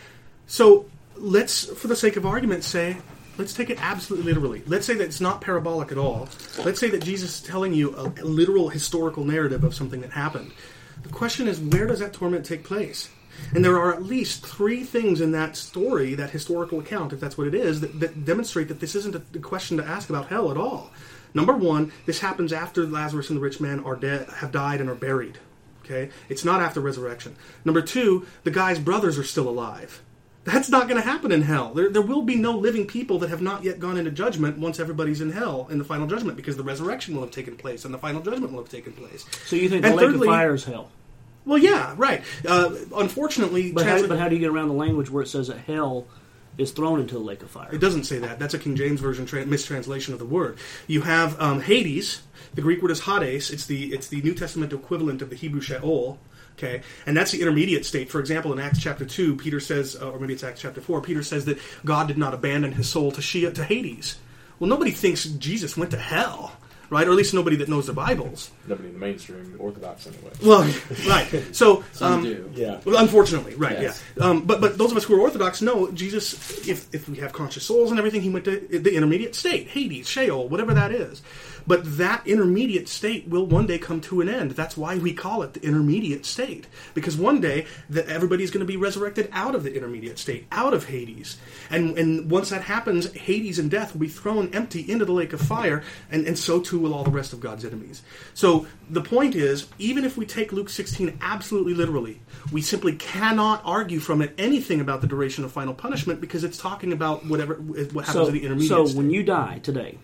So let's, for the sake of argument, say, let's take it absolutely literally. Let's say that it's not parabolic at all. Let's say that Jesus is telling you a, a literal historical narrative of something that happened. The question is, where does that torment take place? And there are at least three things in that story, that historical account, if that's what it is, that, that demonstrate that this isn't a, a question to ask about hell at all. Number one, this happens after Lazarus and the rich man are dead, have died and are buried. Okay, it's not after resurrection. Number two, the guy's brothers are still alive. That's not going to happen in hell. There, there will be no living people that have not yet gone into judgment once everybody's in hell in the final judgment, because the resurrection will have taken place and the final judgment will have taken place. So you think And the lake thirdly- of fire is hell? Well, yeah, right. Uh, unfortunately, But how, transla- but how do you get around the language where it says that hell is thrown into the lake of fire? it doesn't say that. That's a King James version tra- mistranslation of the word. You have um, Hades. The Greek word is Hades. It's the it's the New Testament equivalent of the Hebrew Sheol. Okay, and that's the intermediate state. For example, in Acts chapter two, Peter says, uh, or maybe it's Acts chapter four, Peter says that God did not abandon his soul to Shea- to Hades. Well, nobody thinks Jesus went to hell, right? Or at least nobody that knows their Bibles. Nobody in the mainstream Orthodox anyway. Well, right. So, Some um, do. Yeah. well, unfortunately, right? Yes. Yeah. Um, but but those of us who are Orthodox know Jesus. If if we have conscious souls and everything, he went to the intermediate state, Hades, Sheol, whatever that is. But that intermediate state will one day come to an end. That's why we call it the intermediate state, because one day that everybody's going to be resurrected out of the intermediate state, out of Hades, and and once that happens, Hades and death will be thrown empty into the lake of fire, and and so too will all the rest of God's enemies. So the point is, even if we take Luke sixteen absolutely literally, we simply cannot argue from it anything about the duration of final punishment, because it's talking about whatever what happens So, in the intermediate so state. when you die today,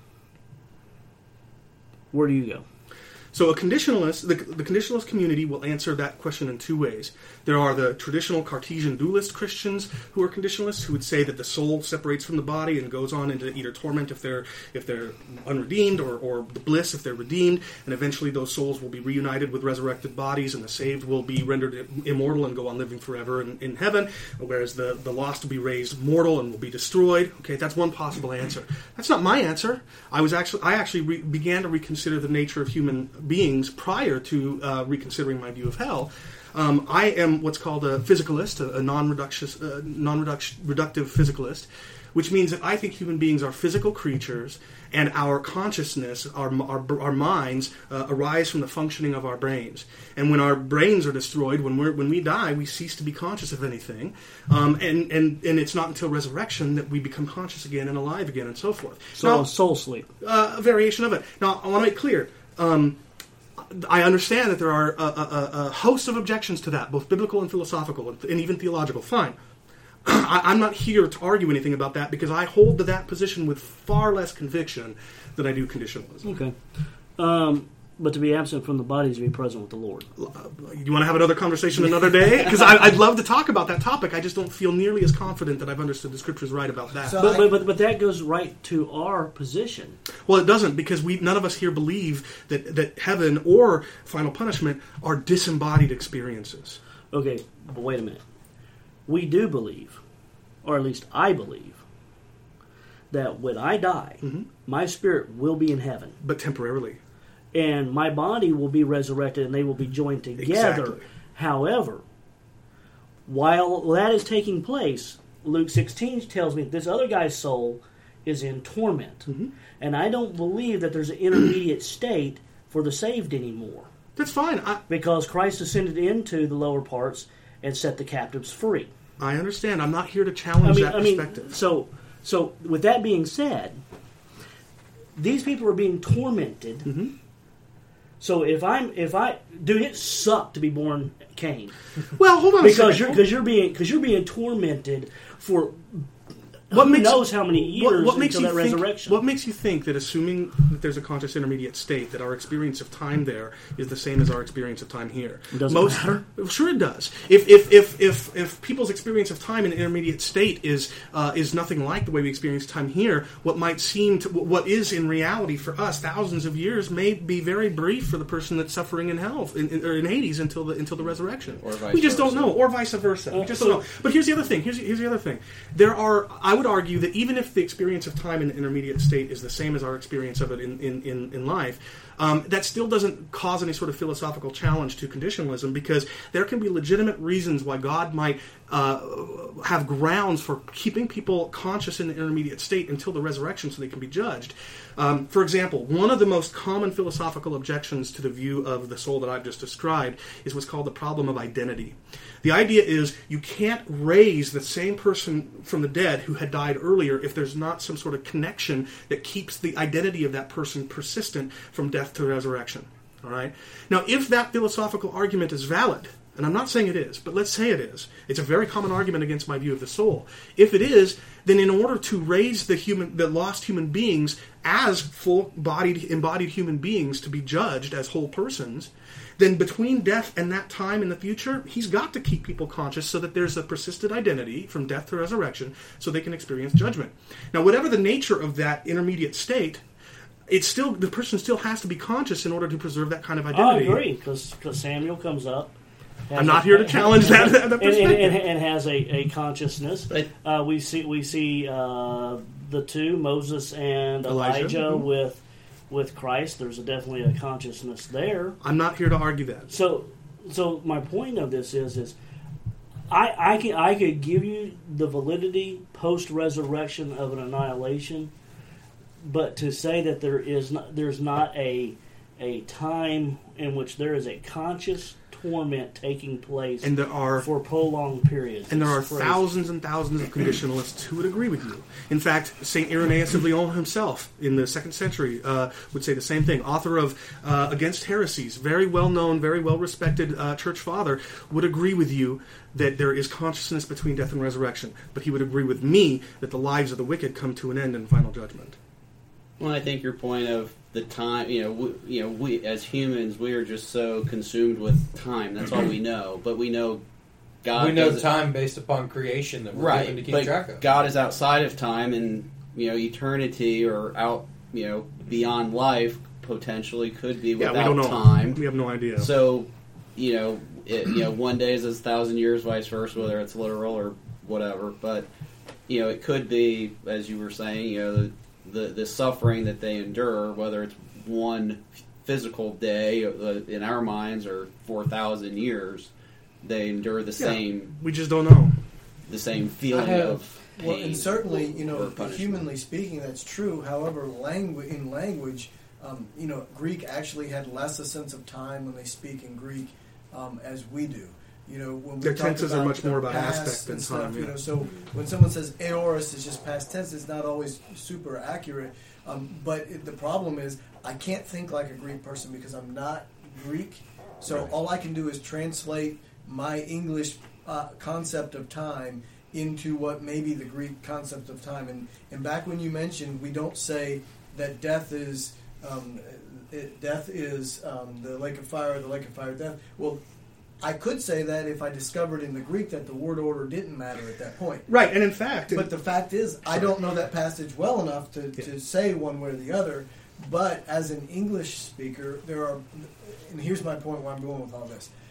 where do you go? So a conditionalist, the, the conditionalist community will answer that question in two ways. There are the traditional Cartesian dualist Christians who are conditionalists, who would say that the soul separates from the body and goes on into either torment if they're if they're unredeemed, or, or the bliss if they're redeemed, and eventually those souls will be reunited with resurrected bodies, and the saved will be rendered immortal and go on living forever in, in heaven, whereas the, the lost will be raised mortal and will be destroyed. Okay, that's one possible answer. That's not my answer. I was actually I actually re- began to reconsider the nature of human beings prior to uh, reconsidering my view of hell. Um, I am what's called a physicalist, a, a non-reductive, uh, non-reductive physicalist, which means that I think human beings are physical creatures, and our consciousness, our our, our minds, uh, arise from the functioning of our brains. And when our brains are destroyed, when we when we die, we cease to be conscious of anything. Um, and, and, and it's not until resurrection that we become conscious again and alive again, and so forth. So Now, soul sleep. uh, a variation of it. Now, I want to make clear. Um, I understand that there are a, a, a host of objections to that, both biblical and philosophical, and even theological. Fine. I, I'm not here to argue anything about that, because I hold to that position with far less conviction than I do conditionalism. Okay. Um, but to be absent from the body is to be present with the Lord. Uh, you want to have another conversation another day? Because I'd love to talk about that topic. I just don't feel nearly as confident that I've understood the scriptures right about that. So- But, but, but, but that goes right to our position. Well, it doesn't, because we none of us here believe that, that heaven or final punishment are disembodied experiences. Okay, but wait a minute. We do believe, or at least I believe, that when I die, Mm-hmm. my spirit will be in heaven. But temporarily. And my body will be resurrected and they will be joined together. Exactly. However, while that is taking place, Luke sixteen tells me this other guy's soul is in torment. Mm-hmm. And I don't believe that there's an intermediate state for the saved anymore. That's fine. I, Because Christ ascended into the lower parts and set the captives free. I understand. I'm not here to challenge I mean, that I mean, perspective. so, so with that being said, these people are being tormented. Mm-hmm. So if I'm, if I, dude, it sucked to be born Cain Well, hold on a because second. you're because you're being because you're being tormented for What who makes- knows how many years What, what makes until you that think, resurrection. What makes you think that assuming that there's a conscious intermediate state, that our experience of time there is the same as our experience of time here? It doesn't matter? Sure, it does. If if, if if if people's experience of time in an intermediate state is uh, is nothing like the way we experience time here, what might seem to what is in reality for us thousands of years may be very brief for the person that's suffering in hell in, in, or in Hades until the until the resurrection. Or vice we just versa. don't know, or vice versa. We Uh, just so- don't know. But here's the other thing. Here's here's the other thing. There are. I would argue that even if the experience of time in the intermediate state is the same as our experience of it in, in, in, in life, um, that still doesn't cause any sort of philosophical challenge to conditionalism, because there can be legitimate reasons why God might uh, have grounds for keeping people conscious in the intermediate state until the resurrection so they can be judged. Um, for example, one of the most common philosophical objections to the view of the soul that I've just described is what's called the problem of identity. The idea is you can't raise the same person from the dead who had died earlier if there's not some sort of connection that keeps the identity of that person persistent from death to resurrection. All right? Now, if that philosophical argument is valid, and I'm not saying it is, but let's say it is. It's a very common argument against my view of the soul. If it is, then in order to raise the human, the lost human beings as full-bodied, embodied human beings to be judged as whole persons, then between death and that time in the future, he's got to keep people conscious so that there's a persistent identity from death to resurrection so they can experience judgment. Now, whatever the nature of that intermediate state, it's still the person still has to be conscious in order to preserve that kind of I identity. agree because Samuel comes up. has I'm not a- here to challenge that, that and, and, perspective. and, and has a, a consciousness. But- Uh, we see we see uh, the two Moses and Elijah, Elijah, mhm. with with Christ. There's a, definitely a consciousness there. I'm not here to argue that. So so my point of this is is I I can I could give you the validity post resurrection of an annihilation, but to say that there is not there's not a a time in which there is a conscious torment taking place And there are for prolonged periods. and there are It's crazy. thousands and thousands of conditionalists who would agree with you. In fact, Saint Irenaeus of Lyon himself, in the second century, uh, would say the same thing. Author of uh, Against Heresies, very well-known, very well-respected uh, church father, would agree with you that there is consciousness between death and resurrection. But he would agree with me that the lives of the wicked come to an end in final judgment. Well, I think your point of the time, you know, we, you know, we as humans, we are just so consumed with time. That's all we know. But we know God. we know doesn't- time based upon creation that we're given to right? keep But track of. God is outside of time, and you know, eternity or out, you know, beyond life potentially could be Yeah, without we don't know. time. We have no idea. So, you know, it, you know, one day is a thousand years, vice versa, whether it's literal or whatever. But you know, it could be, as you were saying, you know, the the, the suffering that they endure, whether it's one physical day uh, in our minds or four thousand years, they endure the Yeah. same We just don't know. the same feeling I have- of pain. Well, and certainly, you or know, punishment. humanly speaking, that's true. However, langu- in language, um, you know, Greek actually had less a sense of time when they speak in Greek um, as we do. You know, when we Their talk tenses are about much more about past aspect than and stuff, time, You yeah. know, so when someone says aorist is just past tense, it's not always super accurate. Um, but it, the problem is, I can't think like a Greek person because I'm not Greek. So all I can do is translate my English uh, concept of time into what may be the Greek concept of time. And, and back when you mentioned, we don't say that death is um, it, death is um, the lake of fire, or the lake of fire, death. Well, I could say that if I discovered in the Greek that the word order didn't matter at that point. Right, and in fact... But the fact is, I don't know that passage well enough to, Yeah. to say one way or the other. But as an English speaker, there are, and here's my point where I'm going with all this.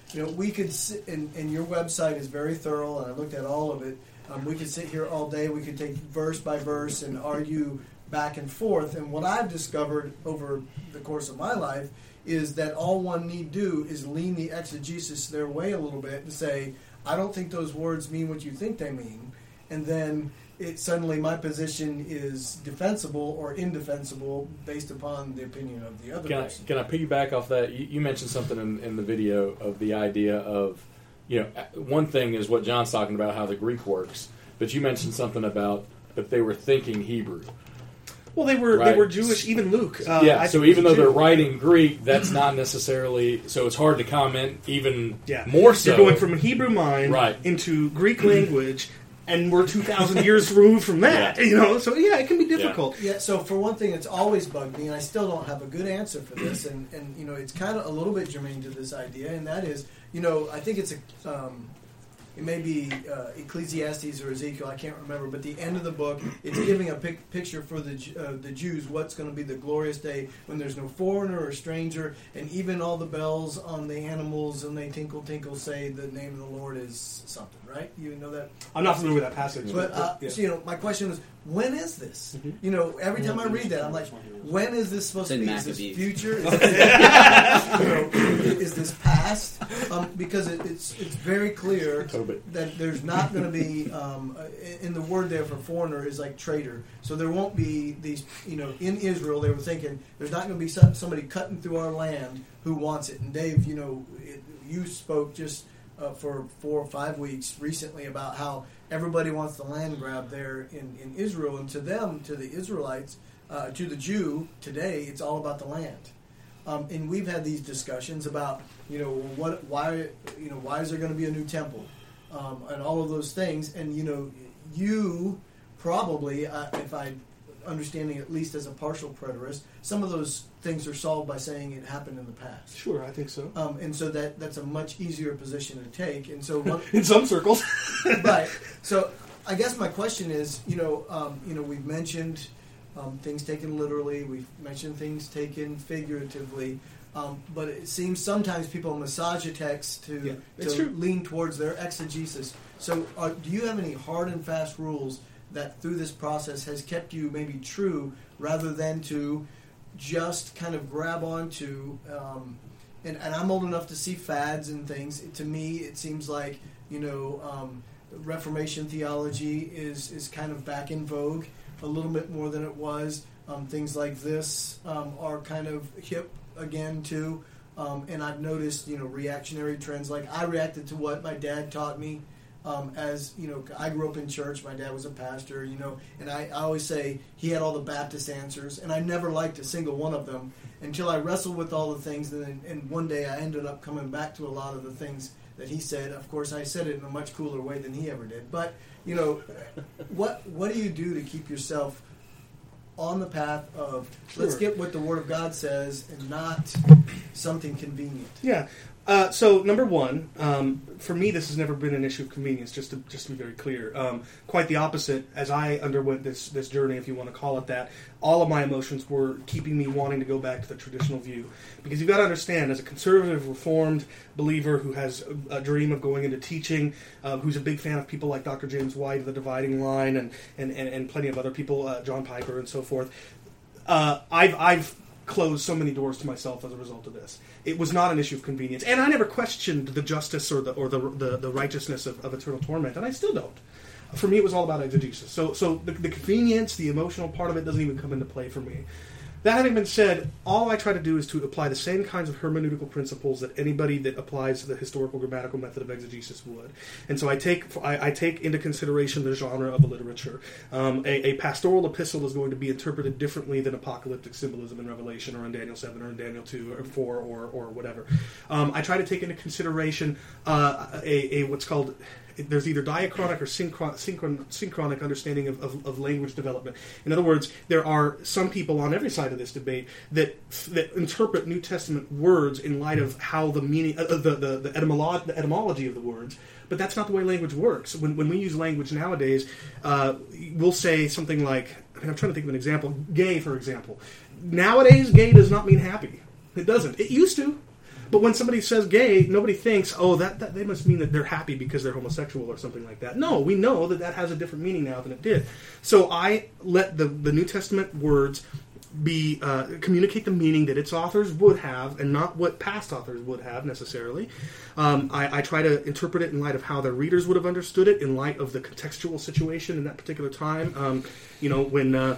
you know, we could sit, and, and your website is very thorough, and I looked at all of it. Um, we could sit here all day. We could take verse by verse and argue back and forth. And what I've discovered over the course of my life is that all one need do is lean the exegesis their way a little bit and say, I don't think those words mean what you think they mean. And then it suddenly my position is defensible or indefensible based upon the opinion of the other Can I, person. can I piggyback off that? You, you mentioned something in, in the video of the idea of, you know, one thing is what John's talking about, how the Greek works, but you mentioned something about that they were thinking Hebrew. Well, they were Right. they were Jewish. Even Luke. Uh, yeah, I so think even was though a they're Jew. writing Greek, that's not necessarily, so it's hard to comment even yeah. more so. You're going from Hebrew mind Right. into Greek language, and we're two thousand years removed from that. Yeah. You know, so yeah, it can be difficult. Yeah, so for one thing, it's always bugged me, and I still don't have a good answer for this, and, and you know, it's kind of a little bit germane to this idea, and that is, you know, I think it's a, um, it may be uh, Ecclesiastes or Ezekiel, I can't remember, but the end of the book, it's giving a pic- picture for the Ju- uh, the Jews, what's going to be the glorious day when there's no foreigner or stranger, and even all the bells on the animals, and they tinkle, tinkle, say the name of the Lord is something, right? You know that? I'm not familiar with that passage, But uh, yeah. so, you know, my question is, when is this? Mhm. You know, every time I read that, I'm like, when is this supposed It's to in be? Is this Maccabees. future? Is this, you know, is this past? Um, because it, it's it's very clear Tobit. that there's not going to be um, uh, in the word there for foreigner is like traitor. So there won't be these. You know, in Israel they were thinking there's not going to be some, somebody cutting through our land who wants it. And Dave, you know, it, you spoke just. Uh, for four or five weeks recently about how everybody wants the land grab there in, in Israel, and to them, to the Israelites, uh, to the Jew today, it's all about the land. Um, and we've had these discussions about, you know, what, why, you know, why is there going to be a new temple, um, and all of those things. And you know, you probably, uh, if I understanding at least as a partial preterist, some of those things are solved by saying it happened in the past. Sure, I think so. Um, and so that that's a much easier position to take. And so, one, In some circles. but so I guess my question is, you know, um, you know, we've mentioned um, things taken literally, we've mentioned things taken figuratively, um, but it seems sometimes people massage a text to Yeah, it's to true. lean towards their exegesis. So, uh, do you have any hard and fast rules that through this process has kept you maybe true rather than to just kind of grab onto, um, and, and I'm old enough to see fads and things. To me, it seems like, you know, um, Reformation theology is, is kind of back in vogue a little bit more than it was. Um, things like this um, are kind of hip again too. Um, and I've noticed, you know, reactionary trends. Like I reacted to what my dad taught me. Um, as you know, I grew up in church. My dad was a pastor, you know, and I, I always say he had all the Baptist answers, and I never liked a single one of them until I wrestled with all the things. And, then, and one day I ended up coming back to a lot of the things that he said. Of course, I said it in a much cooler way than he ever did. But you know, what what do you do to keep yourself on the path of let's Sure. get what the Word of God says and not something convenient? Yeah. Uh, so number one, um, for me, this has never been an issue of convenience. Just to just to be very clear, um, quite the opposite. As I underwent this this journey, if you want to call it that, all of my emotions were keeping me wanting to go back to the traditional view. Because you've got to understand, as a conservative, reformed believer who has a, a dream of going into teaching, uh, who's a big fan of people like Doctor James White, The Dividing Line, and and, and, and plenty of other people, uh, John Piper, and so forth. Uh, I've I've closed so many doors to myself as a result of this. It was not an issue of convenience, and I never questioned the justice or the or the the, the righteousness of, of eternal torment, and I still don't. For me, it was all about exegesis. So so the, the convenience, the emotional part of it doesn't even come into play for me. That having been said, all I try to do is to apply the same kinds of hermeneutical principles that anybody that applies the historical grammatical method of exegesis would. And so I take I, I take into consideration the genre of a literature. Um, a, a pastoral epistle is going to be interpreted differently than apocalyptic symbolism in Revelation or in Daniel seven or in Daniel two or four or, or whatever. Um, I try to take into consideration uh, a, a what's called... There's either diachronic or synchron, synchron, synchronic understanding of, of, of language development. In other words, there are some people on every side of this debate that that interpret New Testament words in light of how the meaning, uh, the, the, the, etymolo- the etymology of the words. But that's not the way language works. When, when we use language nowadays, uh, we'll say something like, I mean, I'm trying to think of an example, gay, for example. Nowadays, gay does not mean happy. It doesn't. It used to. But when somebody says gay, nobody thinks, oh, that, that they must mean that they're happy because they're homosexual or something like that. No, we know that that has a different meaning now than it did. So I let the, the New Testament words be uh, communicate the meaning that its authors would have, and not what past authors would have necessarily. Um, I, I try to interpret it in light of how their readers would have understood it, in light of the contextual situation in that particular time. Um, you know, when. Uh,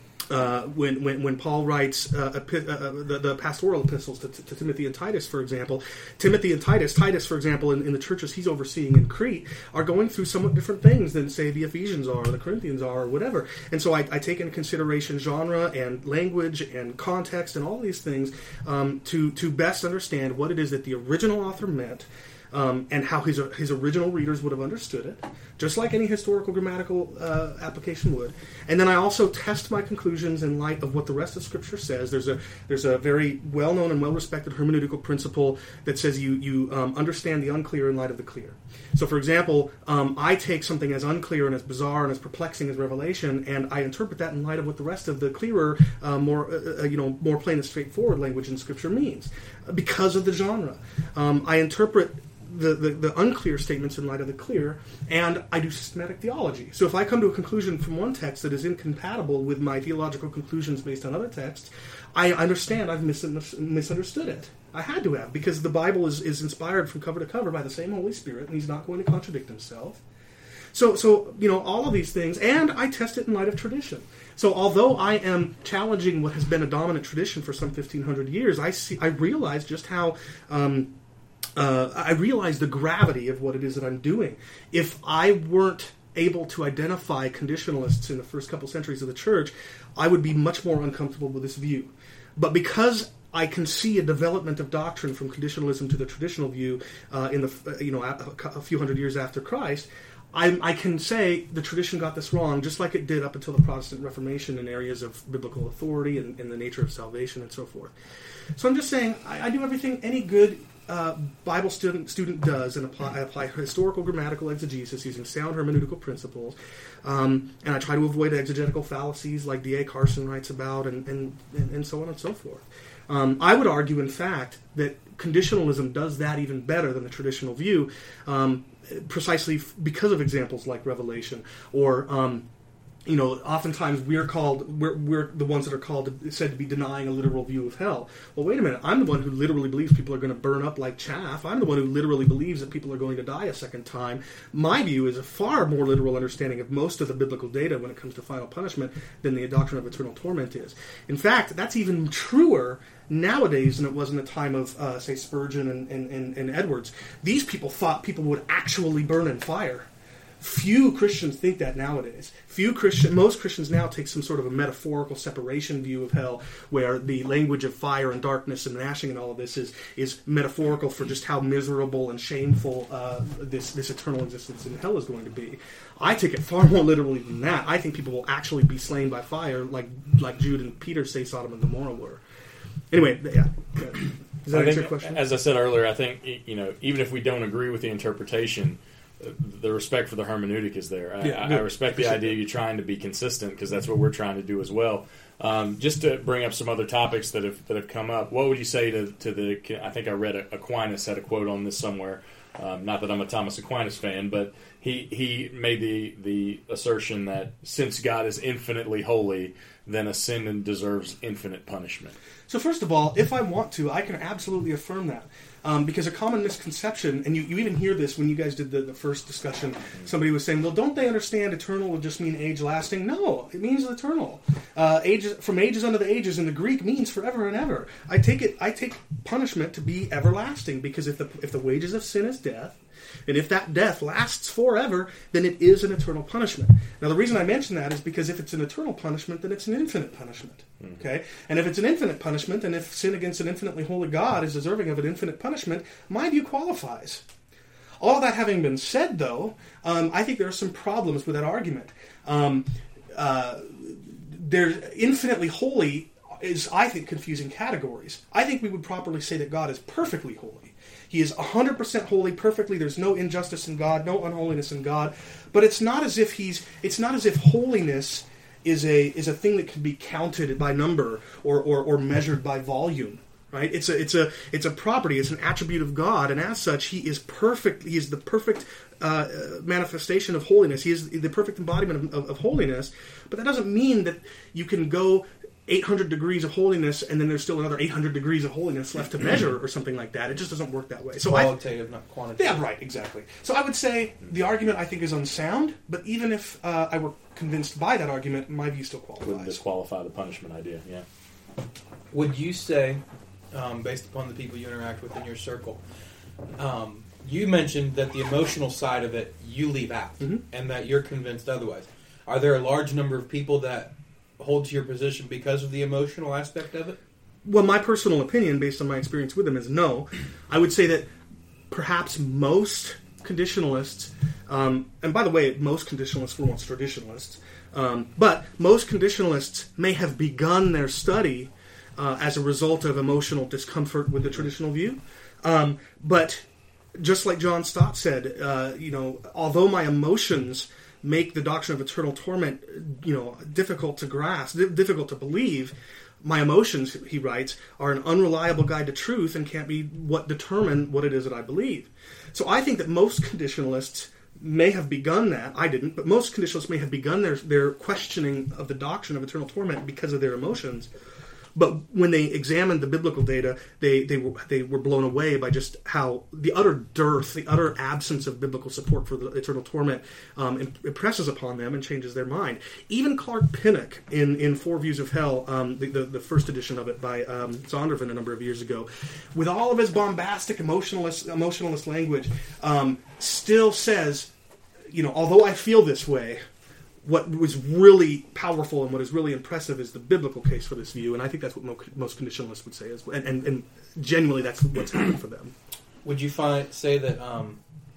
Uh, when, when when Paul writes uh, epi- uh, the, the pastoral epistles to, to Timothy and Titus, for example, Timothy and Titus, Titus, for example, in, in the churches he's overseeing in Crete, are going through somewhat different things than, say, the Ephesians are, or the Corinthians are, or whatever. And so I, I take into consideration genre and language and context and all these things um, to to best understand what it is that the original author meant. Um, and how his his original readers would have understood it, just like any historical grammatical uh, application would. And then I also test my conclusions in light of what the rest of Scripture says. There's a there's a very well known and well respected hermeneutical principle that says you you um, understand the unclear in light of the clear. So, for example, um, I take something as unclear and as bizarre and as perplexing as Revelation, and I interpret that in light of what the rest of the clearer, uh, more uh, you know, more plain and straightforward language in Scripture means, because of the genre. Um, I interpret The, the, the unclear statements in light of the clear, and I do systematic theology. So if I come to a conclusion from one text that is incompatible with my theological conclusions based on other texts, I understand I've mis- misunderstood it. I had to have, because the Bible is, is inspired from cover to cover by the same Holy Spirit, and he's not going to contradict himself. So, so you know, all of these things, and I test it in light of tradition. So although I am challenging what has been a dominant tradition for some fifteen hundred years, I see, I realize just how... Um, Uh, I realize the gravity of what it is that I'm doing. If I weren't able to identify conditionalists in the first couple centuries of the church, I would be much more uncomfortable with this view. But because I can see a development of doctrine from conditionalism to the traditional view uh, in the uh, you know a, a few hundred years after Christ, I, I can say the tradition got this wrong, just like it did up until the Protestant Reformation in areas of biblical authority and, and the nature of salvation and so forth. So I'm just saying I, I do everything any good Uh, Bible student student does, and apply, I apply historical grammatical exegesis using sound hermeneutical principles, um, and I try to avoid exegetical fallacies like D A Carson writes about, and, and, and so on and so forth. Um, I would argue, in fact, that conditionalism does that even better than the traditional view, um, precisely because of examples like Revelation, or um, you know, oftentimes we're called, we're, we're the ones that are called, said to be denying a literal view of hell. Well, wait a minute, I'm the one who literally believes people are going to burn up like chaff. I'm the one who literally believes that people are going to die a second time. My view is a far more literal understanding of most of the biblical data when it comes to final punishment than the doctrine of eternal torment is. In fact, that's even truer nowadays than it was in the time of, uh, say, Spurgeon and, and, and, and Edwards. These people thought people would actually burn in fire. Few Christians think that nowadays. Few Christian, most Christians now take some sort of a metaphorical separation view of hell, where the language of fire and darkness and gnashing and all of this is is metaphorical for just how miserable and shameful uh, this this eternal existence in hell is going to be. I take it far more literally than that. I think people will actually be slain by fire, like like Jude and Peter say Sodom and Gomorrah were. Anyway, yeah. Does that I answer think, your question? As I said earlier, I think, you know, even if we don't agree with the interpretation, the respect for the hermeneutic is there. I, yeah, I, I respect the idea of you trying to be consistent, because that's what we're trying to do as well. Um, just to bring up some other topics that have that have come up, what would you say to, to the? I think I read Aquinas had a quote on this somewhere. Um, not that I'm a Thomas Aquinas fan, but he he made the the assertion that since God is infinitely holy, then a sin deserves infinite punishment. So first of all, if I want to, I can absolutely affirm that. Um, because a common misconception, and you, you even hear this when you guys did the, the first discussion, somebody was saying, well, don't they understand eternal would just mean age-lasting? No, it means eternal. Uh, ages, from ages unto the ages in the Greek means forever and ever. I take it. I take punishment to be everlasting, because if the if the wages of sin is death, and if that death lasts forever, then it is an eternal punishment. Now, the reason I mention that is because if it's an eternal punishment, then it's an infinite punishment. Okay? And if it's an infinite punishment, and if sin against an infinitely holy God is deserving of an infinite punishment, my view qualifies. All that having been said, though, um, I think there are some problems with that argument. Um, uh, there's infinitely holy is, I think, confusing categories. I think we would properly say that God is perfectly holy. He is one hundred percent holy perfectly. There's no injustice in God, no unholiness in God. But it's not as if he's it's not as if holiness is a is a thing that can be counted by number or or, or measured by volume. right? It's a it's a it's a property. It's an attribute of God, and as such, He is perfect. He is the perfect uh, manifestation of holiness. He is the perfect embodiment of, of, of holiness. But that doesn't mean that you can go eight hundred degrees of holiness, and then there's still another eight hundred degrees of holiness left to measure, or something like that. It just doesn't work that way. So qualitative, I, not quantitative. Yeah, right, exactly. So I would say the argument I think is unsound, but even if uh, I were convinced by that argument, my view still qualifies. Wouldn't disqualify the punishment idea, yeah. Would you say, um, based upon the people you interact with in your circle, um, you mentioned that the emotional side of it you leave out, mm-hmm. and that you're convinced otherwise. Are there a large number of people that hold to your position because of the emotional aspect of it? Well, my personal opinion, based on my experience with them, is no. I would say that perhaps most conditionalists, um, and by the way, most conditionalists were once traditionalists, um, but most conditionalists may have begun their study uh, as a result of emotional discomfort with the traditional view. Um, but just like John Stott said, uh, you know, although my emotions make the doctrine of eternal torment, you know, difficult to grasp, difficult to believe, my emotions, he writes, are an unreliable guide to truth and can't be what determine what it is that I believe. So I think that most conditionalists may have begun that. I didn't, but most conditionalists may have begun their, their questioning of the doctrine of eternal torment because of their emotions. But when they examined the biblical data, they, they were they were blown away by just how the utter dearth, the utter absence of biblical support for the eternal torment um, impresses upon them and changes their mind. Even Clark Pinnock, in, in Four Views of Hell, um, the, the, the first edition of it by um, Zondervan a number of years ago, with all of his bombastic emotionalist, emotionalist language, um, still says, you know, although I feel this way, what was really powerful and what is really impressive is the biblical case for this view, and I think that's what mo- most conditionalists would say, as well. And, and, and genuinely that's what's happened for them. Would you find say that um,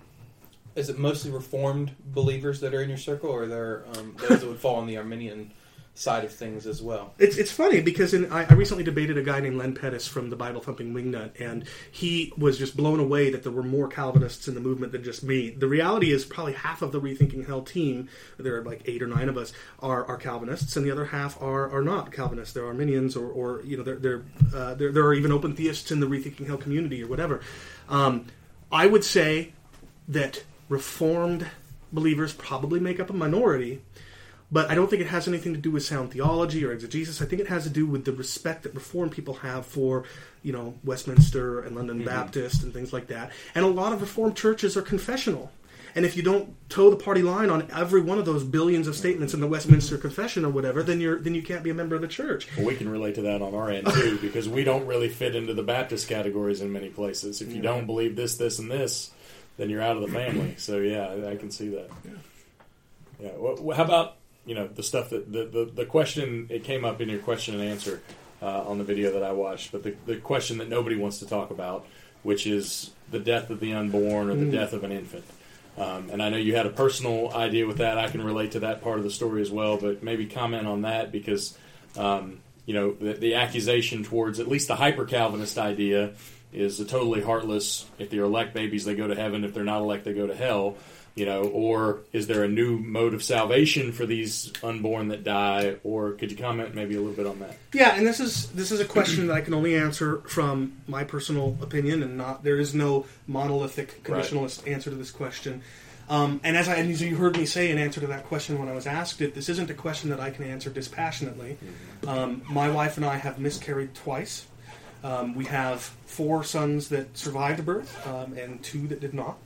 is it mostly Reformed believers that are in your circle, or are there um, those that would fall on the Arminian side of things as well? It's it's funny because in, I, I recently debated a guy named Len Pettis from the Bible Thumping Wingnut, and he was just blown away that there were more Calvinists in the movement than just me. The reality is probably half of the Rethinking Hell team, there are like eight or nine of us, are, are Calvinists, and the other half are, are not Calvinists. They're Arminians, or, or you know, they're, they're, uh, there there are even open theists in the Rethinking Hell community or whatever. Um, I would say that Reformed believers probably make up a minority. But I don't think it has anything to do with sound theology or exegesis. I think it has to do with the respect that Reformed people have for, you know, Westminster and London mm-hmm. Baptist and things like that. And a lot of Reformed churches are confessional. And if you don't toe the party line on every one of those billions of statements in the Westminster Confession or whatever, then you're then you can't be a member of the church. Well, we can relate to that on our end too, because we don't really fit into the Baptist categories in many places. If you yeah. don't believe this, this, and this, then you're out of the family. So yeah, I, I can see that. Yeah. Yeah. Well, how about, you know, the stuff that the, the, the question, it came up in your question and answer uh, on the video that I watched, but the, the question that nobody wants to talk about, which is the death of the unborn or the mm. death of an infant. Um, and I know you had a personal idea with that. I can relate to that part of the story as well, but maybe comment on that because, um, you know, the, the accusation towards at least the hyper-Calvinist idea is a totally heartless, if they're elect babies, they go to heaven. If they're not elect, they go to hell. You know, or is there a new mode of salvation for these unborn that die? Or could you comment maybe a little bit on that? Yeah, and this is this is a question that I can only answer from my personal opinion, and not there is no monolithic conditionalist right. answer to this question. Um, and as I as you heard me say in answer to that question when I was asked it, this isn't a question that I can answer dispassionately. Mm-hmm. Um, my wife and I have miscarried twice. Um, we have four sons that survived birth um, and two that did not.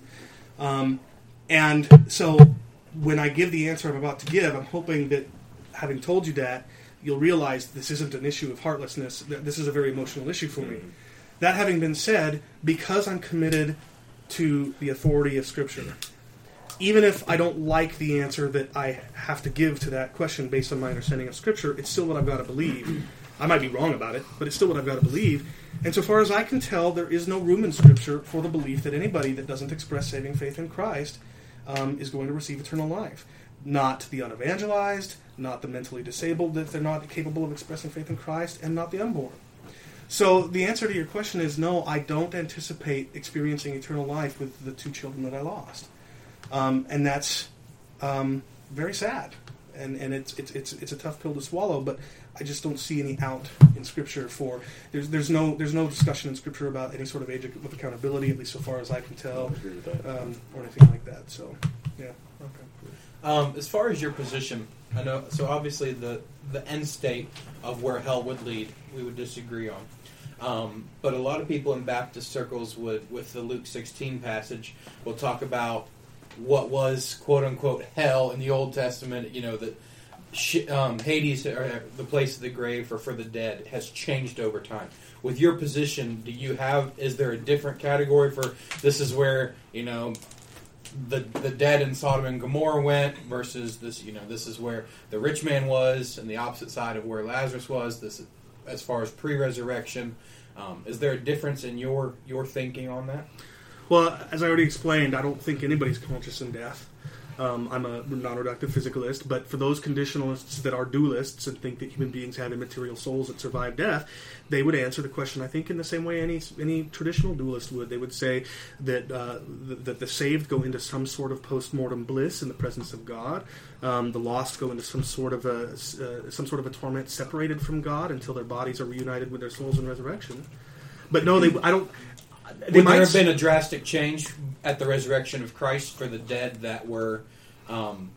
Um, And so when I give the answer I'm about to give, I'm hoping that, having told you that, you'll realize this isn't an issue of heartlessness. This is a very emotional issue for me. Mm-hmm. That having been said, because I'm committed to the authority of Scripture, even if I don't like the answer that I have to give to that question based on my understanding of Scripture, it's still what I've got to believe. I might be wrong about it, but it's still what I've got to believe. And so far as I can tell, there is no room in Scripture for the belief that anybody that doesn't express saving faith in Christ Um, is going to receive eternal life. Not the unevangelized, not the mentally disabled if they're not capable of expressing faith in Christ, and not the unborn. So the answer to your question is no, I don't anticipate experiencing eternal life with the two children that I lost. Um, and that's um, very sad. And, and it's, it's, it's, it's a tough pill to swallow, but I just don't see any out in Scripture for there's there's no there's no discussion in Scripture about any sort of age of accountability, at least so far as I can tell, I agree with that. um, or anything like that. So, yeah. Okay. Um, as far as your position, I know. So obviously, the the end state of where hell would lead, we would disagree on. Um, but a lot of people in Baptist circles would, with the Luke sixteen passage, will talk about what was quote unquote hell in the Old Testament. You know that sh- um, Hades, or the place of the grave, or for the dead, has changed over time. With your position, do you have? Is there a different category for this? Is where you know. The the dead in Sodom and Gomorrah went versus this, you know, this is where the rich man was, and the opposite side of where Lazarus was. This, as far as pre-resurrection, um, is there a difference in your your thinking on that? Well, as I already explained, I don't think anybody's conscious in death. Um, I'm a non-reductive physicalist, but for those conditionalists that are dualists and think that human beings have immaterial souls that survive death, they would answer the question, I think, in the same way any any traditional dualist would. They would say that uh, th- that the saved go into some sort of post-mortem bliss in the presence of God. Um, the lost go into some sort of a uh, some sort of a torment separated from God until their bodies are reunited with their souls in resurrection. But no, they I don't. They Would might there have been a drastic change at the resurrection of Christ for the dead that were um,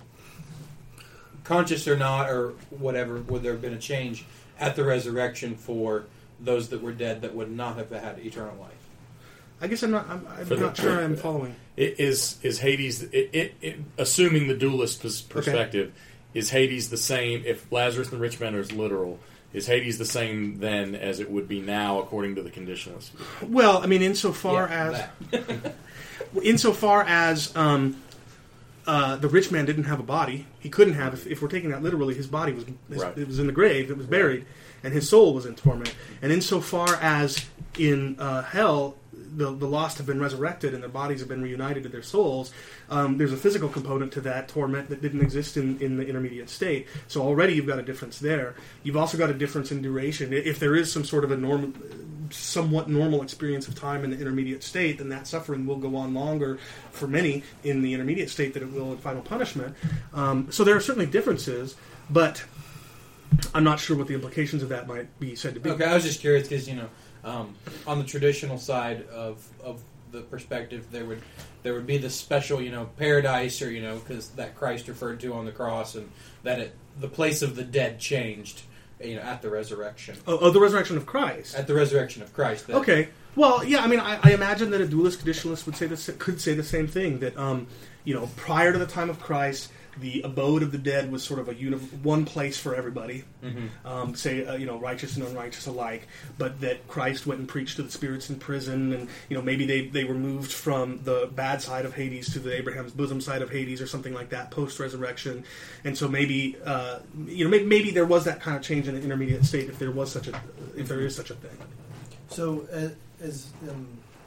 conscious or not, or whatever? Would there have been a change at the resurrection for those that were dead that would not have had eternal life? I guess I'm not. I'm, I'm For the- not sure I'm following. It is is Hades? It, it, it, assuming the dualist pers- perspective, is Hades the same? If Lazarus and the rich man are literal, is Hades the same then as it would be now according to the conditionalists? Well, I mean, insofar Yeah, as insofar as um, uh, the rich man didn't have a body, he couldn't have. If, if we're taking that literally, his body was his, Right. it was in the grave, it was buried, and his soul was in torment. And insofar as in uh, hell, the the lost have been resurrected and their bodies have been reunited to their souls. Um, there's a physical component to that torment that didn't exist in, in the intermediate state. So already you've got a difference there. You've also got a difference in duration. If there is some sort of a normal, somewhat normal experience of time in the intermediate state, then that suffering will go on longer for many in the intermediate state than it will in final punishment. Um, so there are certainly differences, but I'm not sure what the implications of that might be said to be. Okay, I was just curious because you know, um, on the traditional side of of the perspective, there would there would be this special, you know, paradise, or you know, because that Christ referred to on the cross, and that it the place of the dead changed, you know, at the resurrection. Oh, oh, the resurrection of Christ. At the resurrection of Christ. That, Okay. Well, yeah. I mean, I, I imagine that a dualist conditionalist would say this, could say the same thing. That um, you know, prior to the time of Christ, the abode of the dead was sort of a uni- one place for everybody. Mm-hmm. Um, say, uh, you know, righteous and unrighteous alike. But that Christ went and preached to the spirits in prison, and you know, maybe they they were moved from the bad side of Hades to the Abraham's bosom side of Hades, or something like that, post resurrection. And so maybe uh, you know, maybe, maybe there was that kind of change in the intermediate state, if there was such a, if there is such a thing. So, uh, as um,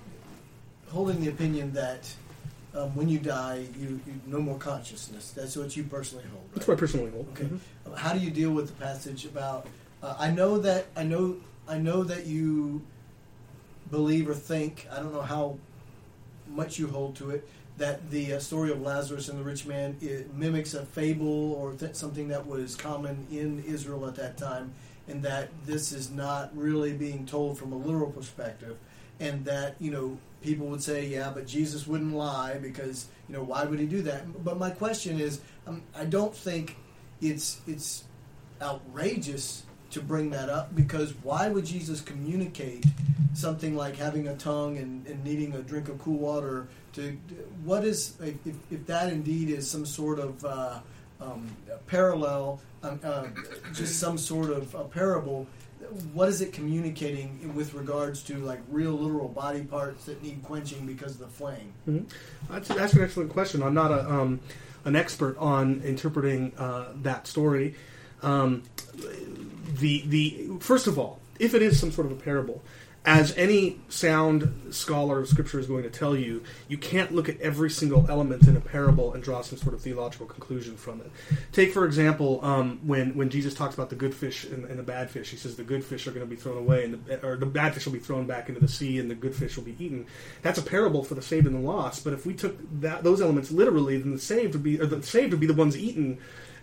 holding the opinion that um, when you die, you, you no more consciousness. That's what you personally hold. Right? That's what I personally hold. Okay. Mhm. How do you deal with the passage about? Uh, I know that I know I know that you believe or think. I don't know how much you hold to it. That the uh, story of Lazarus and the rich man, it mimics a fable or th- something that was common in Israel at that time, and that this is not really being told from a literal perspective, and that, you know, people would say, yeah, but Jesus wouldn't lie because, you know, why would he do that? But my question is, um, I don't think it's it's outrageous to bring that up, because why would Jesus communicate something like having a tongue and, and needing a drink of cool water? To what is if, if that indeed is some sort of uh, um, parallel, um, uh, just some sort of a parable? What is it communicating with regards to like real literal body parts that need quenching because of the flame? Mm-hmm. That's, that's an excellent question. I'm not a um, an expert on interpreting uh, that story. Um, the the first of all, if it is some sort of a parable, as any sound scholar of Scripture is going to tell you, you can't look at every single element in a parable and draw some sort of theological conclusion from it. Take, for example, um, when, when Jesus talks about the good fish and, and the bad fish, he says the good fish are going to be thrown away, and the, or the bad fish will be thrown back into the sea, and the good fish will be eaten. That's a parable for the saved and the lost. But if we took that, those elements literally, then the saved would be, or the saved would be the ones eaten,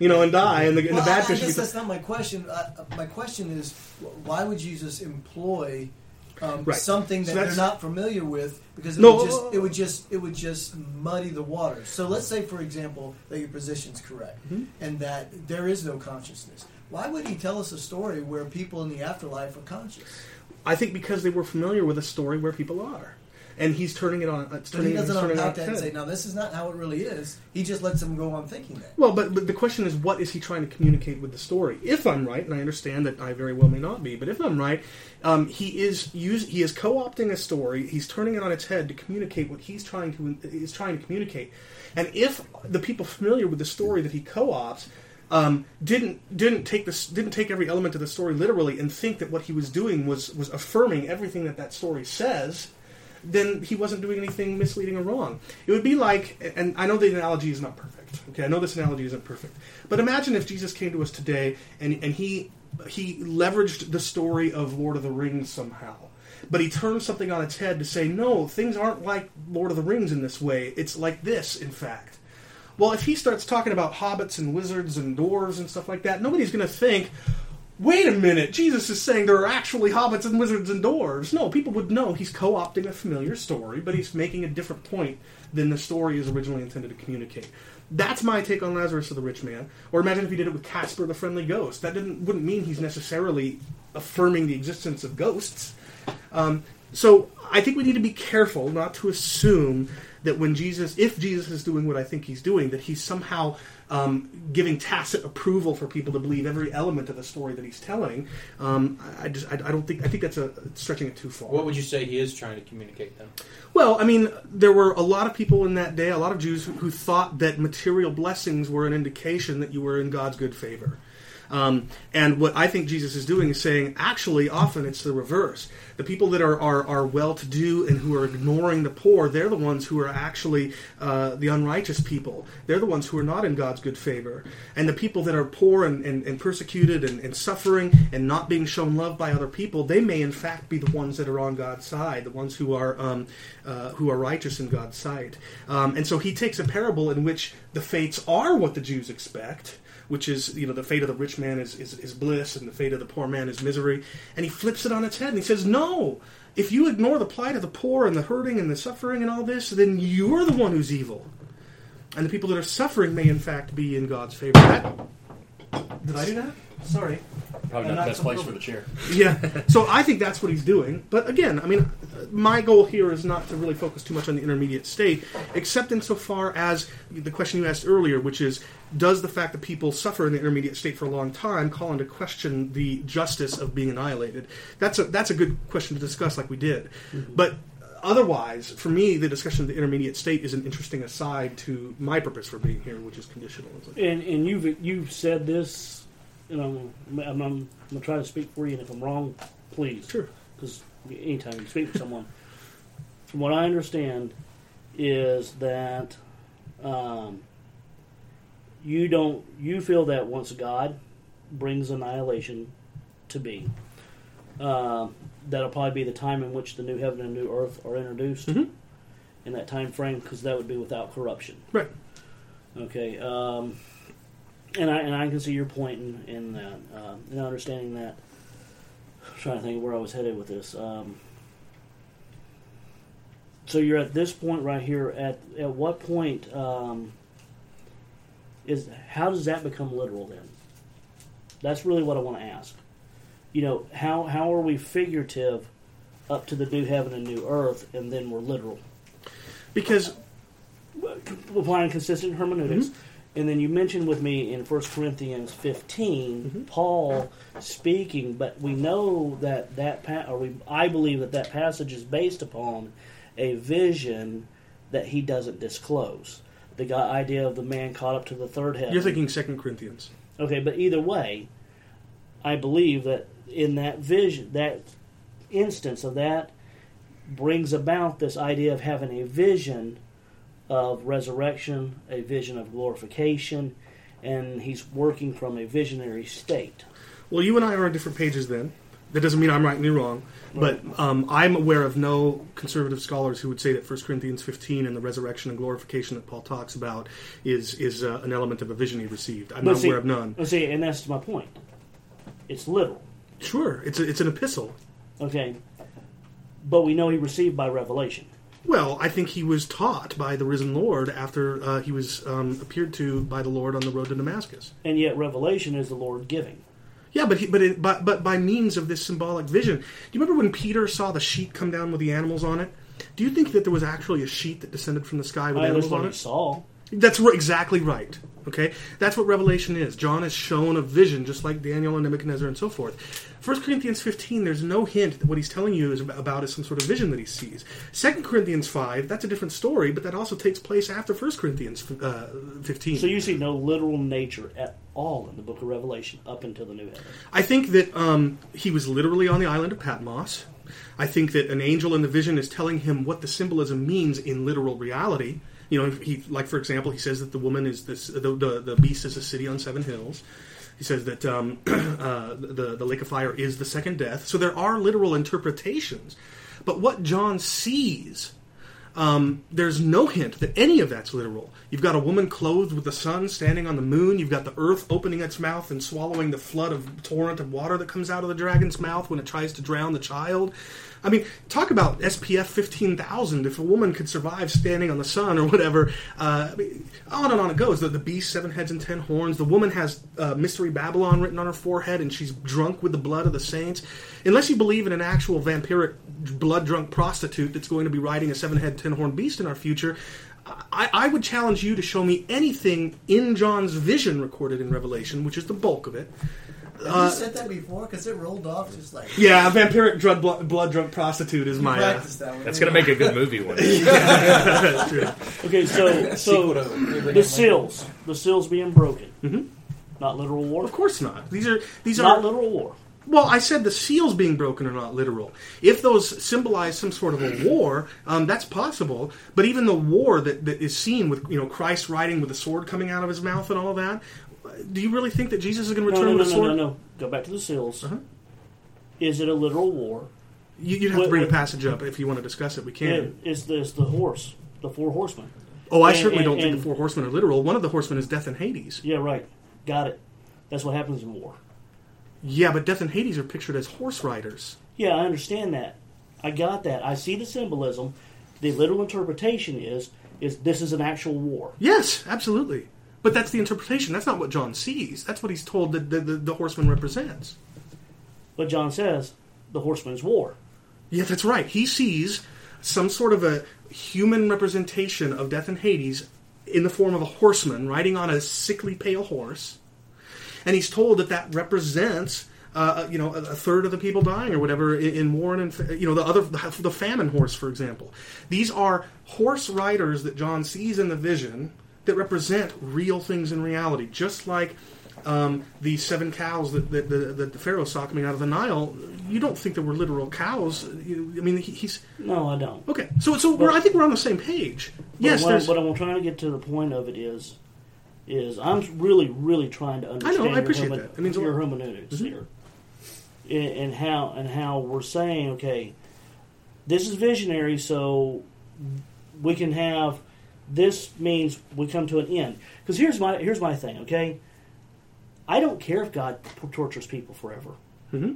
you know, and die, and the, and well, the bad I, fish. I guess be- that's not my question. Uh, my question is, why would Jesus employ um, Right. something So that that's- they're not familiar with? Because it No, would just uh, it would just it would just muddy the waters. So let's say, for example, that your position's correct, Mm-hmm. and that there is no consciousness. Why would he tell us a story where people in the afterlife are conscious? I think because they were familiar with a story where people are, and he's turning it on. It's But turning, he doesn't he's turning it on unpack that and its say, head. "No, this is not how it really is." He just lets them go on thinking that. Well, but, but the question is, what is he trying to communicate with the story? If I'm right, and I understand that I very well may not be, but if I'm right, um, he is use, he is co-opting a story. He's turning it on its head to communicate what he's trying to is trying to communicate. And if the people familiar with the story that he co-opts um, didn't didn't take this didn't take every element of the story literally and think that what he was doing was was affirming everything that that story says, then he wasn't doing anything misleading or wrong. It would be like, and I know the analogy is not perfect. Okay, I know this analogy isn't perfect, but imagine if Jesus came to us today and and he he leveraged the story of Lord of the Rings somehow, but he turned something on its head to say, no, things aren't like Lord of the Rings in this way. It's like this, in fact. Well, if he starts talking about hobbits and wizards and dwarves and stuff like that, nobody's going to think, wait a minute, Jesus is saying there are actually hobbits and wizards and dwarves. No, people would know he's co-opting a familiar story, but he's making a different point than the story is originally intended to communicate. That's my take on Lazarus of the Rich Man. Or imagine if he did it with Casper the Friendly Ghost. That didn't wouldn't mean he's necessarily affirming the existence of ghosts. Um, so I think we need to be careful not to assume that when Jesus, if Jesus is doing what I think he's doing, that he's somehow um, giving tacit approval for people to believe every element of the story that he's telling. Um, I, I just, I, I don't think, I think that's a, stretching it too far. What would you say he is trying to communicate then? Well, I mean, there were a lot of people in that day, a lot of Jews who, who thought that material blessings were an indication that you were in God's good favor. Um, and what I think Jesus is doing is saying, actually, often it's the reverse. The people that are, are, are well-to-do and who are ignoring the poor, they're the ones who are actually uh, the unrighteous people. They're the ones who are not in God's good favor. And the people that are poor and, and, and persecuted and, and suffering and not being shown love by other people, they may in fact be the ones that are on God's side, the ones who are um, uh, who are righteous in God's sight. Um, and so he takes a parable in which the fates are what the Jews expect, which is, you know, the fate of the rich man is, is, is bliss and the fate of the poor man is misery. And he flips it on its head and he says, no, if you ignore the plight of the poor and the hurting and the suffering and all this, then you're the one who's evil. And the people that are suffering may in fact be in God's favor. That, did I do that? Sorry. Probably I'm not the not best place over- for the chair. Yeah, so I think that's what he's doing. But again, I mean, my goal here is not to really focus too much on the intermediate state, except insofar as the question you asked earlier, which is, does the fact that people suffer in the intermediate state for a long time call into question the justice of being annihilated? That's a that's a good question to discuss, like we did. Mm-hmm. But otherwise, for me, the discussion of the intermediate state is an interesting aside to my purpose for being here, which is conditionalism. And and you've you've said this. You know, I'm, I'm, I'm going to try to speak for you, and if I'm wrong, please. Sure. Because anytime you speak for someone, from what I understand, is that um, you don't you feel that once God brings annihilation to be, uh, that'll probably be the time in which the new heaven and new earth are introduced. Mm-hmm. In that time frame, because that would be without corruption. Right. Okay. Um, And I and I can see your point in, in that, uh, in understanding that. I'm trying to think of where I was headed with this. Um, so you're at this point right here. At at what point um, is how does that become literal then? That's really what I want to ask. You know, how how are we figurative up to the new heaven and new earth, and then we're literal? Because applying consistent hermeneutics. Mm-hmm. And then you mentioned with me in First Corinthians fifteen, mm-hmm. Paul speaking, but we know that that pa- or we I believe that that passage is based upon a vision that he doesn't disclose. The guy, idea of the man caught up to the third heaven. you're thinking Second Corinthians. Okay, but either way, I believe that in that vision, that instance of that brings about this idea of having a vision of resurrection, a vision of glorification, and he's working from a visionary state. Well, you and I are on different pages then, That doesn't mean I'm right and you're wrong. But um, I'm aware of no conservative scholars who would say that First Corinthians fifteen and the resurrection and glorification that Paul talks about is is uh, an element of a vision he received. I'm But not see- aware of none. Well, see, and that's my point. It's literal, Sure, it's a, it's an epistle. okay? But we know he received by revelation. Well, I think he was taught by the risen Lord after uh, he was um, appeared to by the Lord on the road to Damascus. And yet revelation is the Lord giving. Yeah, but he, but, it, but but by means of this symbolic vision. Do you remember when Peter saw the sheet come down with the animals on it? Do you think that there was actually a sheet that descended from the sky with I animals that's on what he it? saw. That's r- exactly right. Okay, that's what Revelation is. John is shown a vision, just like Daniel and Nebuchadnezzar and so forth. First Corinthians fifteen, there's no hint that what he's telling you is ab- about is some sort of vision that he sees. Second Corinthians five, that's a different story, but that also takes place after First Corinthians uh, fifteen. So you see no literal nature at all in the book of Revelation up until the new heaven. I think that um, he was literally on the island of Patmos. I think that an angel in the vision is telling him what the symbolism means in literal reality. You know, he, like for example, he says that the woman is this, the the, the beast is a city on seven hills. He says that um, uh, the the lake of fire is the second death. So there are literal interpretations, but what John sees, um, there's no hint that any of that's literal. You've got a woman clothed with the sun standing on the moon. You've got the earth opening its mouth and swallowing the flood of torrent of water that comes out of the dragon's mouth when it tries to drown the child. I mean, talk about S P F fifteen thousand. If a woman could survive standing on the sun or whatever, uh, I mean, on and on it goes. The, the beast, seven heads and ten horns. The woman has uh, Mystery Babylon written on her forehead, and she's drunk with the blood of the saints. Unless you believe in an actual vampiric, blood-drunk prostitute that's going to be riding a seven-head, ten-horn beast in our future, I, I would challenge you to show me anything in John's vision recorded in Revelation, which is the bulk of it. Have Uh, you said that before? Because it rolled off just like... Yeah, a vampiric drug, blood, blood drunk prostitute is You my... Uh, practiced that one. That's going to make a good movie one day. that's true. Okay, so Sequel so to Abraham the seals, the seals being broken, Mhm. not literal war. Of course not. These are these are Not literal war. well. I said the seals being broken are not literal. If those symbolize some sort of a war, um, that's possible. But even the war that, that is seen with you know Christ riding with a sword coming out of his mouth and all of that, do you really think that Jesus is going to No, return no, no, with a no, sword? no, no. Go back to the seals. Uh-huh. Is it a literal war? You, you'd have Wait, to bring wait. a passage up if you want to discuss it. We can. It, is this the horse, the four horsemen? oh, I and- certainly and- don't think and- the four horsemen are literal. One of the horsemen is death and Hades. Yeah, right. Got it. That's what happens in war. Yeah, but death and Hades are pictured as horse riders. Yeah, I understand that. I got that. I see the symbolism. The literal interpretation is is this is an actual war. Yes, absolutely. But that's the interpretation. That's not what John sees. That's what he's told that the, the, the horseman represents. But John says the horseman's war. Yeah, that's right. He sees some sort of a human representation of death and Hades in the form of a horseman riding on a sickly pale horse. And he's told that that represents, uh, you know, a, a third of the people dying or whatever in, in war and, in, you know, the other, the famine horse, for example. These are horse riders that John sees in the vision that represent real things in reality, just like um, the seven cows that, that, that, that the Pharaoh saw coming out of the Nile. You don't think there were literal cows? You, I mean, he, he's No, I don't. okay. So, so we're, I think we're on the same page. But Yes, what, there's. what I'm trying to get to the point of it is, is I'm really, really trying to understand. I your appreciate herme- that. It means a your lot. hermeneutics Mhm. here, and, and how and how we're saying, okay, this is visionary, so we can have. This means we come to an end. Because here's my here's my thing. Okay, I don't care if God tortures people forever. Mhm.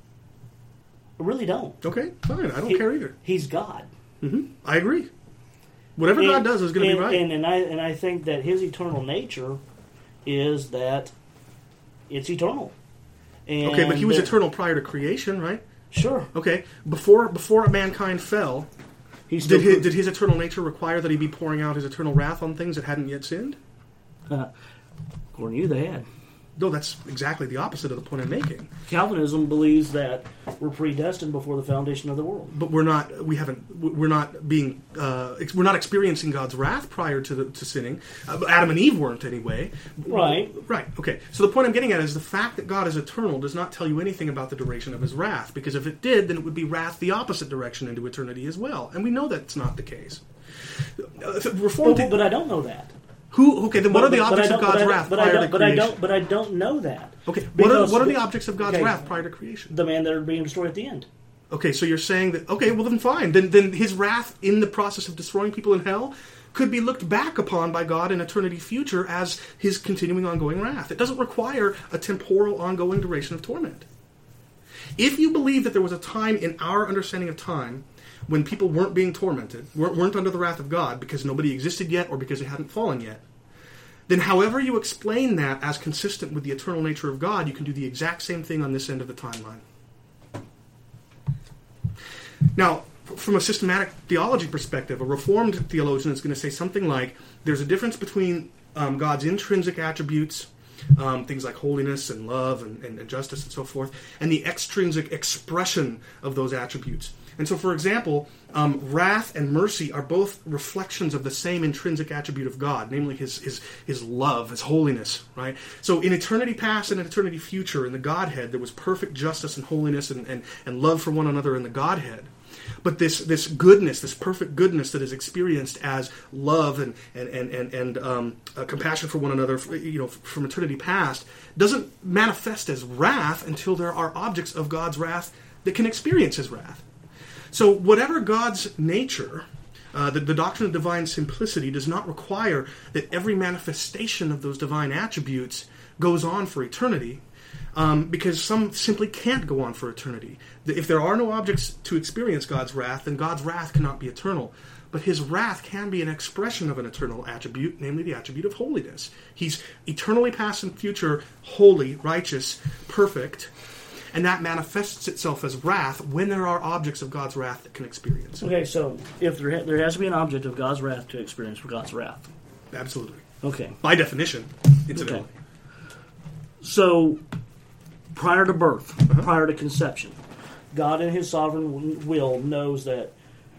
I really don't. Okay, fine. I don't He- care either. He's God. hmm I agree. Whatever God And- does is going to and, be right. And, and I and I think that His eternal nature is that it's eternal. And okay, but He was that- eternal prior to creation, right? Sure. Okay, before before mankind fell, He's still did his, did His eternal nature require that He be pouring out His eternal wrath on things that hadn't yet sinned? according to you, they had. No, that's exactly the opposite of the point I'm making. Calvinism believes that we're predestined before the foundation of the world. But we're not. We haven't. We're not being. Uh, ex- we're not experiencing God's wrath prior to the, to sinning. Uh, Adam and Eve weren't anyway. Right. Right. Okay. So the point I'm getting at is the fact that God is eternal does not tell you anything about the duration of His wrath. Because if it did, then it would be wrath the opposite direction into eternity as well. And we know that's not the case. Uh, But, Reformed. but I don't know that. Who? Okay, then what But- are the but- but I objects of don't- God's but I- wrath but I prior don't- to But I creation? don't. But I don't know that. Okay, what are, Because- what are the objects of God's okay. wrath prior to creation? The man that are being destroyed at the end. Okay, so you're saying that, okay, well then fine. Then, then his wrath in the process of destroying people in hell could be looked back upon by God in eternity future as his continuing ongoing wrath. It doesn't require a temporal ongoing duration of torment. If you believe that there was a time in our understanding of time when people weren't being tormented, weren't, weren't under the wrath of God because nobody existed yet or because they hadn't fallen yet, then however you explain that as consistent with the eternal nature of God, you can do the exact same thing on this end of the timeline. Now, from a systematic theology perspective, a Reformed theologian is going to say something like, there's a difference between um, God's intrinsic attributes, um, things like holiness and love and, and, and justice and so forth, and the extrinsic expression of those attributes. And so, for example, um, wrath and mercy are both reflections of the same intrinsic attribute of God, namely his, his, his love, his holiness, right? So in eternity past and in eternity future, in the Godhead, there was perfect justice and holiness and, and, and love for one another in the Godhead. But this, this goodness, this perfect goodness that is experienced as love and and and and, and um, uh, compassion for one another, you know, from eternity past, doesn't manifest as wrath until there are objects of God's wrath that can experience His wrath. So, whatever God's nature, uh, the, the doctrine of divine simplicity does not require that every manifestation of those divine attributes goes on for eternity. Um, because some simply can't go on for eternity. If there are no objects to experience God's wrath, then God's wrath cannot be eternal. But His wrath can be an expression of an eternal attribute, namely the attribute of holiness. He's eternally past and future, holy, righteous, perfect, and that manifests itself as wrath when there are objects of God's wrath that can experience it. Okay, so if there ha- there has to be an object of God's wrath to experience for God's wrath. Absolutely. Okay. By definition, incidentally. Okay. So, prior to birth, uh-huh. prior to conception, God in His sovereign will knows that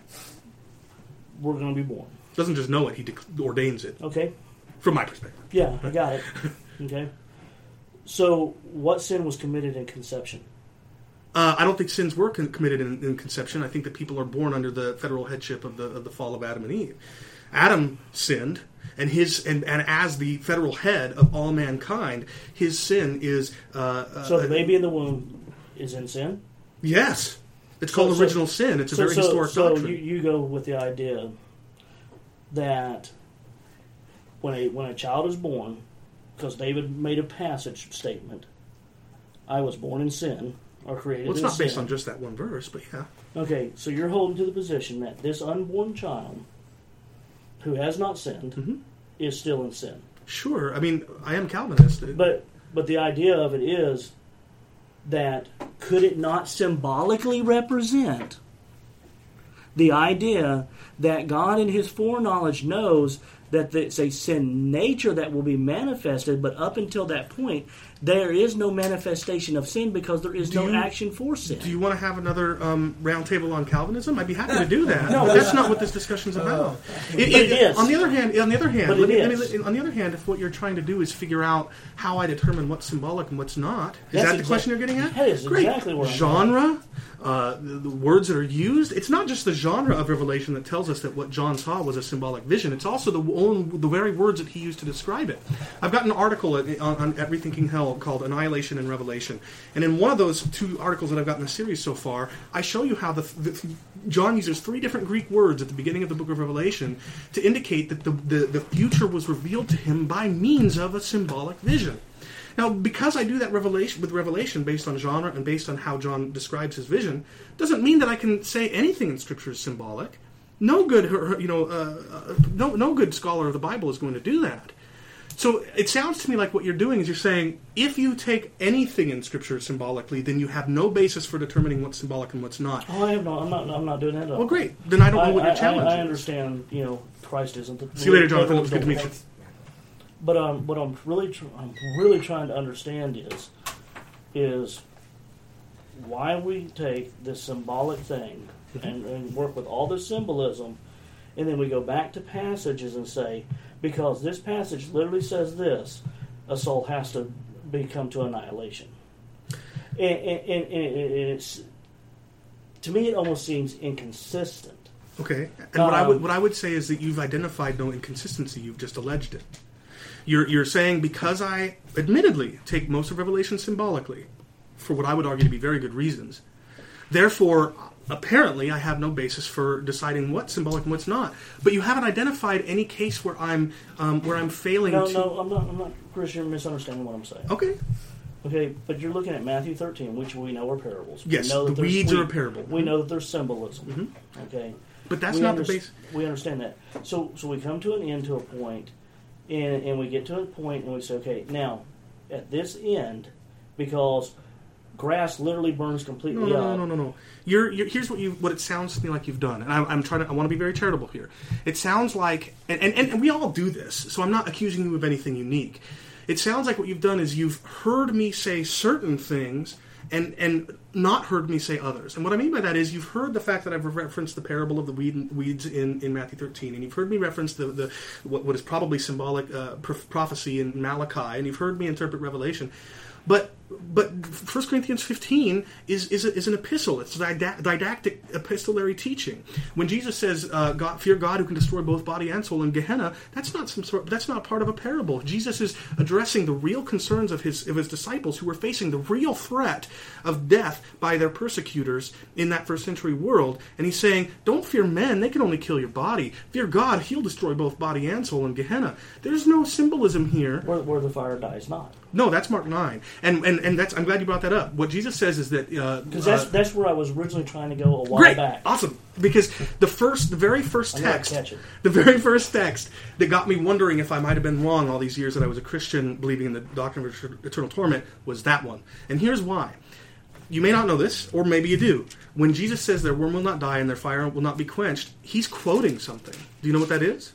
we're going to be born. Doesn't just know it, He de- ordains it. Okay. From my perspective. Yeah, I got it. Okay. So, what sin was committed in conception? Uh, I don't think sins were con- committed in, in conception. I think that people are born under the federal headship of the of the fall of Adam and Eve. Adam sinned, and his and, and as the federal head of all mankind, his sin is. Uh, so the uh, baby in the womb is in sin? Yes, it's So- called so- original sin. It's a so, very so, historic so doctrine. you, you go with the idea that when a when a child is born, because David made a passage statement, I was born in sin, or created well, it's in not sin. based on just that one verse, but yeah. Okay, so you're holding to the position that this unborn child, who has not sinned, Mm-hmm. is still in sin. Sure, I mean, I am Calvinist. But but the idea of it is that could it not symbolically represent the idea that God in His foreknowledge knows that it's a sin nature that will be manifested, but up until that point, there is no manifestation of sin because there is Do no you- action for sin. Do you want to have another um, roundtable on Calvinism? I'd be happy to do that. No, but it's- that's not what this discussion's about. But it is. On the other hand, on the other hand, But let it me, let me- is. on the other hand, if what you're trying to do is figure out how I determine what's symbolic and what's not, is That's that the exact- question you're getting at? that is Great. exactly where I'm Genre, uh, the, the words that are used. It's not just the genre of Revelation that tells us that what John saw was a symbolic vision. It's also the own, the very words that he used to describe it. I've got an article at, on, on, at Rethinking Hell called Annihilation and Revelation. And in one of those two articles that I've got in the series so far, I show you how the, the John uses three different Greek words at the beginning of the book of Revelation to indicate that the, the, the future was revealed to him by means of a symbolic vision. Now, because I do that revelation with Revelation based on genre and based on how John describes his vision, doesn't mean that I can say anything in Scripture is symbolic. No good, you know, uh, uh, no no good scholar of the Bible is going to do that. So it sounds to me like what you're doing is you're saying if you take anything in Scripture symbolically, then you have no basis for determining what's symbolic and what's not. Oh, I have no. I'm not. I'm not doing that at all. Well, great. Then I don't know what your I, challenge I, I is. understand. You know, Christ isn't. The, See you later, Jonathan. It was good to meet you. But um, what I'm really, tr- I'm really trying to understand is, is why we take this symbolic thing and, and work with all this symbolism, and then we go back to passages and say, because this passage literally says this, a soul has to become to annihilation. And, and, and, and it's, to me, it almost seems inconsistent Okay, and what I Um, would what I would say is that you've identified no inconsistency. You've just alleged it. You're you're saying because I admittedly take most of Revelation symbolically, for what I would argue to be very good reasons. Therefore, apparently, I have no basis for deciding what's symbolic and what's not. But you haven't identified any case where I'm um, where I'm failing No, to. no, I'm not. I'm not. Chris, you're misunderstanding what I'm saying. Okay. Okay, but you're looking at Matthew thirteen, which we know are parables. We Yes, know that the there's- weeds we, are a parable. We know that there's symbolism. Mhm. Okay, But that's we not underst- the base. We understand that. So, so we come to an end to a point, and and we get to a point, and we say, okay, now at this end, because grass literally burns No, completely no, up. no, no, no, no. You're, you're, here's what you what it sounds to me like you've done, and I'm, I'm trying to. I want to be very charitable here. It sounds like, and, and and we all do this, so I'm not accusing you of anything unique. It sounds like what you've done is you've heard me say certain things and and not heard me say others. And what I mean by that is you've heard the fact that I've referenced the parable of the weed, weeds in, in Matthew thirteen, and you've heard me reference the, the what, what is probably symbolic uh, prophecy in Malachi, and you've heard me interpret Revelation. But but First Corinthians fifteen is is, a, is an epistle. It's a didactic epistolary teaching. When Jesus says, uh, God, "Fear God who can destroy both body and soul in Gehenna," that's not some sort. That's not part of a parable. Jesus is addressing the real concerns of his of his disciples who were facing the real threat of death by their persecutors in that first century world, and he's saying, "Don't fear men; they can only kill your body. Fear God; He'll destroy both body and soul in Gehenna." There's no symbolism here. Where, where the fire dies not. No, that's Mark nine, and and and that's. I'm glad you brought that up. What Jesus says is that Because uh, that's uh, that's where I was originally trying to go a while great, back. awesome. Because the first, the very first I know I'd text, catch it. the very first text that got me wondering if I might have been wrong all these years that I was a Christian, believing in the doctrine of eternal torment, was that one. And here's why. You may not know this, or maybe you do. When Jesus says their worm will not die and their fire will not be quenched, he's quoting something. Do you know what that is?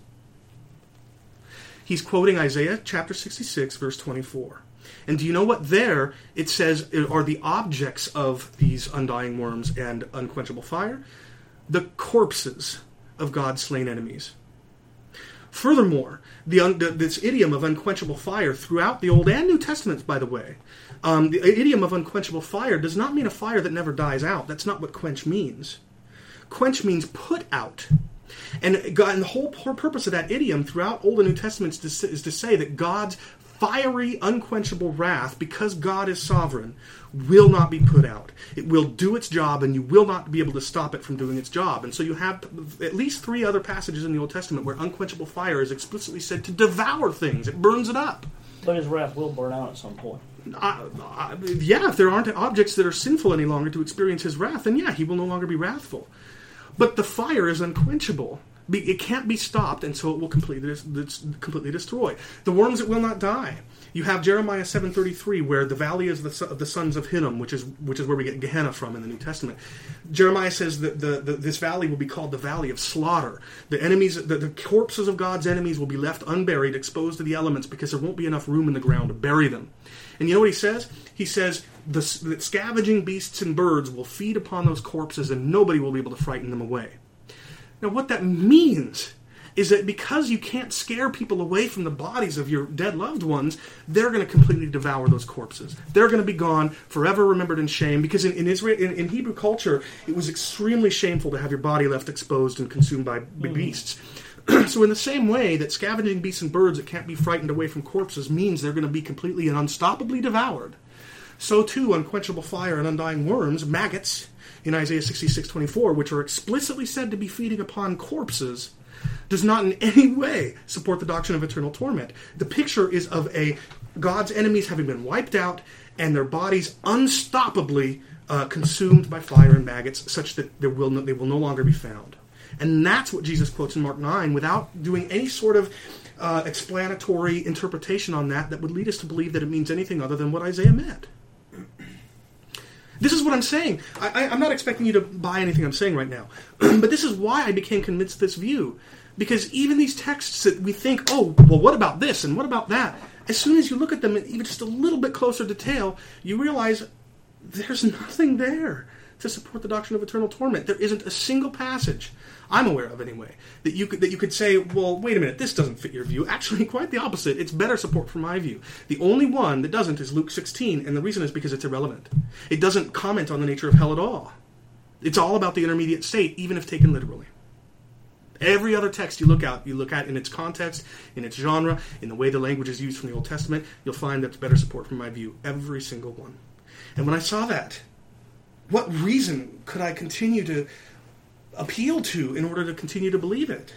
He's quoting Isaiah chapter sixty-six, verse twenty-four. And do you know what there it says are the objects of these undying worms and unquenchable fire? The corpses of God's slain enemies. Furthermore, the, un, the, this idiom of unquenchable fire throughout the Old and New Testaments, by the way, um, the idiom of unquenchable fire does not mean a fire that never dies out. That's not what quench means. Quench means put out. And, God, and the whole purpose of that idiom throughout Old and New Testaments is to, is to say that God's fiery, unquenchable wrath, because God is sovereign, will not be put out. It will do its job, and you will not be able to stop it from doing its job. And so you have at least three other passages in the Old Testament where unquenchable fire is explicitly said to devour things. It burns it up. But his wrath will burn out at some point. Uh, uh, yeah, if there aren't objects that are sinful any longer to experience his wrath, then yeah, he will no longer be wrathful. But the fire is unquenchable. It can't be stopped, and so it will completely, completely destroy. The worms that will not die. You have Jeremiah seven thirty-three, where the valley is the, of the sons of Hinnom, which is which is where we get Gehenna from in the New Testament. Jeremiah says that the, the, this valley will be called the valley of slaughter. The enemies, the, the corpses of God's enemies will be left unburied, exposed to the elements, because there won't be enough room in the ground to bury them. And you know what he says? He says the, that scavenging beasts and birds will feed upon those corpses, and nobody will be able to frighten them away. Now, what that means is that because you can't scare people away from the bodies of your dead loved ones, they're going to completely devour those corpses. They're going to be gone, forever remembered in shame, because in, in Israel, in, in Hebrew culture, it was extremely shameful to have your body left exposed and consumed by mm. beasts. So in the same way that scavenging beasts and birds that can't be frightened away from corpses means they're going to be completely and unstoppably devoured, so too unquenchable fire and undying worms, maggots, in Isaiah sixty-six twenty-four, which are explicitly said to be feeding upon corpses, does not in any way support the doctrine of eternal torment. The picture is of a God's enemies having been wiped out and their bodies unstoppably uh, consumed by fire and maggots, such that they will no, they will no longer be found. And that's what Jesus quotes in Mark nine, without doing any sort of uh, explanatory interpretation on that that would lead us to believe that it means anything other than what Isaiah meant. This is what I'm saying. I, I, I'm not expecting you to buy anything I'm saying right now. But this is why I became convinced of this view. Because even these texts that we think, oh, well, what about this and what about that? As soon as you look at them in even just a little bit closer detail, you realize there's nothing there to support the doctrine of eternal torment. There isn't a single passage, I'm aware of anyway, that you could that you could say, well, wait a minute, this doesn't fit your view. Actually, quite the opposite. It's better support for my view. The only one that doesn't is Luke sixteen, and the reason is because it's irrelevant. It doesn't comment on the nature of hell at all. It's all about the intermediate state, even if taken literally. Every other text you look at, you look at in its context, in its genre, in the way the language is used from the Old Testament, you'll find that's better support from my view. Every single one. And when I saw that, what reason could I continue to appeal to in order to continue to believe it?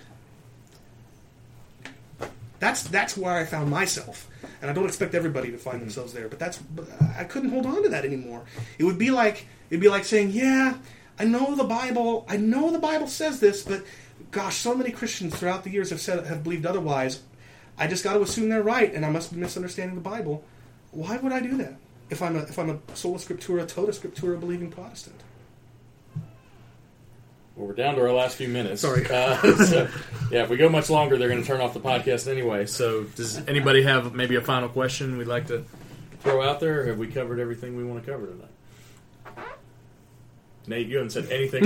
That's that's where I found myself, and I don't expect everybody to find themselves there. But that's but I couldn't hold on to that anymore. It would be like it'd be like saying, "Yeah, I know the Bible. I know the Bible says this, but gosh, so many Christians throughout the years have said have believed otherwise. I just got to assume they're right, and I must be misunderstanding the Bible. Why would I do that if I'm a if I'm a sola scriptura, tota scriptura believing Protestant?" Well, we're down to our last few minutes. Sorry. Uh, so, yeah, if we go much longer, they're going to turn off the podcast anyway. So does anybody have maybe a final question we'd like to throw out there, or have we covered everything we want to cover tonight? Nate, you haven't said anything.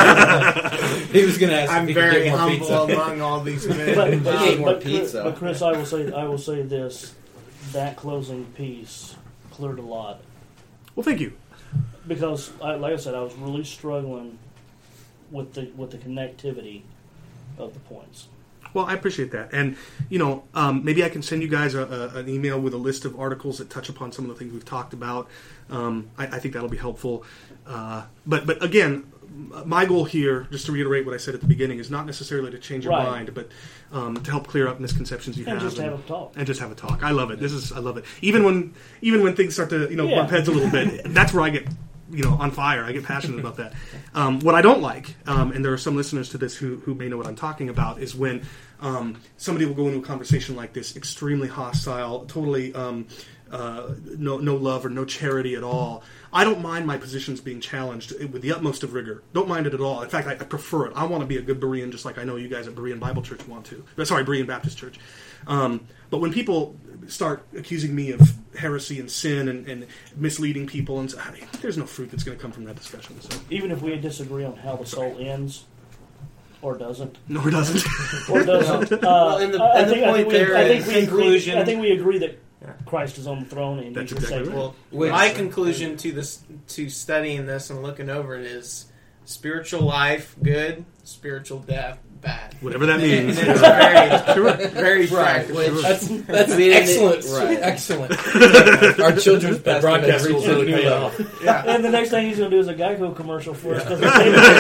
He was going to ask I'm if he could very get more humble pizza. among all these men. But, but, Eat more but, Chris, pizza. but Chris, I will say, I will say this: that closing piece cleared a lot Well, thank you. because, I, like I said, I was really struggling with the with the connectivity of the points. Well, I appreciate that, and you know, um, maybe I can send you guys a, a, an email with a list of articles that touch upon some of the things we've talked about. Um, I, I think that'll be helpful. Uh, but but again, my goal here, just to reiterate what I said at the beginning, is not necessarily to change your Right. mind, but um, to help clear up misconceptions you And have, just have a talk. and just have a talk. I love it. This is I love it. Even when even when things start to you know Yeah. bump heads a little bit, that's where I get you know on fire. I get passionate about that. Um, what I don't like, um, and there are some listeners to this who who may know what I'm talking about, is when um, somebody will go into a conversation like this, extremely hostile, totally um, uh, no no love or no charity at all. I don't mind my positions being challenged with the utmost of rigor. Don't mind it at all. In fact, I, I prefer it. I want to be a good Berean, just like I know you guys at Berean Bible Church want to. Sorry, Berean Baptist Church. Um, but when people start accusing me of heresy and sin and, and misleading people, and I mean, there's no fruit that's going to come from that discussion. So. Even if we disagree on how the soul ends or doesn't, No, it doesn't. or doesn't, uh, Well, and the- I, I and the think, I think point we, there I think is we agree. conclusion- I think we agree that Christ is on the throne and That's He's the exactly Savior. right. Well, Which- my conclusion to this, to studying this and looking over it is spiritual life good, spiritual death bad. Whatever that And means. it's very, very practical. Which- That's that's I mean, excellent. it- right. Excellent. Our children's That pastor broadcast has will reached a really new pay level. off. Yeah. And the next thing he's going to do is a Geico commercial for us because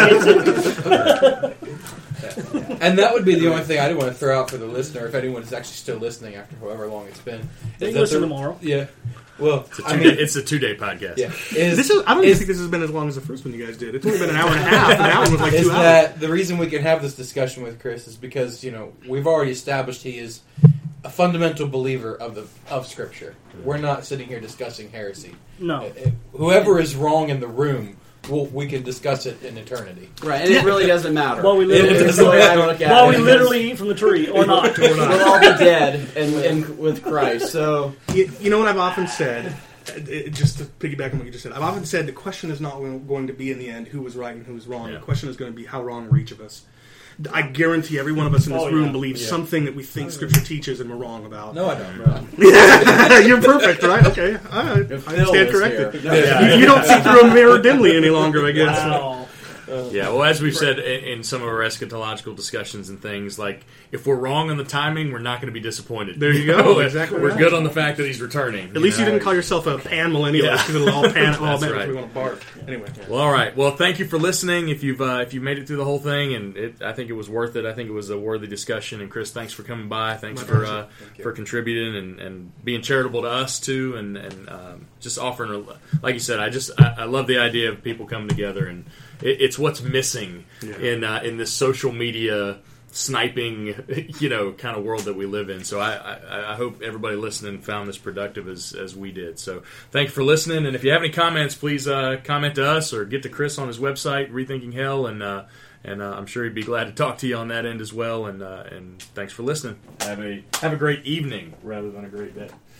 the And that would be the only thing I do want to throw out for the listener, if anyone is actually still listening after however long it's been. They is can that listen the- tomorrow. Yeah. Well, It's a I two-day, mean, it's a two-day podcast. yeah. Is, This is. I don't is, think this has been as long as the first one you guys did. It's only been an hour and a half, and that one was like is two hours. that the reason we can have this discussion with Chris is because, you know, we've already established he is a fundamental believer of the of Scripture. We're not sitting here discussing heresy. No. Uh, uh, Whoever is wrong in the room, we'll, we can discuss it in eternity. Right, and it really doesn't matter. Well, we It literally, doesn't It's the way I look at while it. we literally eat from the tree or not. We'll all be dead and, and with Christ. So You, you know what I've often said, uh, it- just to piggyback on what you just said, I've often said the question is not going to be in the end who was right and who was wrong. Yeah. The question is going to be how wrong were each of us. I guarantee every one of us in this Oh, room yeah. believes Yeah. something that we think Scripture teaches and we're wrong about. No, I don't. You're perfect, right? Okay, I, I Phil stand was corrected. here. You, you don't see through a mirror dimly any longer, I guess. Wow. Yeah, well, as we've said in, in some of our eschatological discussions and things, like, if we're wrong on the timing, we're not going to be disappointed. There you go. know? Exactly We're right. good on the fact that he's returning. At least you know? didn't call yourself a pan millennialist Yeah. because it'll all pan. Oh That's man, right. we want to bark. Anyway, Well, all right. Well, thank you for listening. If you've uh, if you made it through the whole thing, and it, I think it was worth it. I think it was a worthy discussion. And Chris, thanks for coming by. Thanks My for pleasure. uh, for contributing and, and being charitable to us too, and and um, just offering. Like you said, I just I, I love the idea of people coming together, and it, it's what's missing Yeah. in uh, in this social media sniping, you know, kind of world that we live in. So I, I, I hope everybody listening found this productive as, as we did. So thank you for listening. And if you have any comments, please uh, comment to us or get to Chris on his website, Rethinking Hell, and uh, and uh, I'm sure he'd be glad to talk to you on that end as well. And uh, and thanks for listening. Have a have a great evening rather than a great day.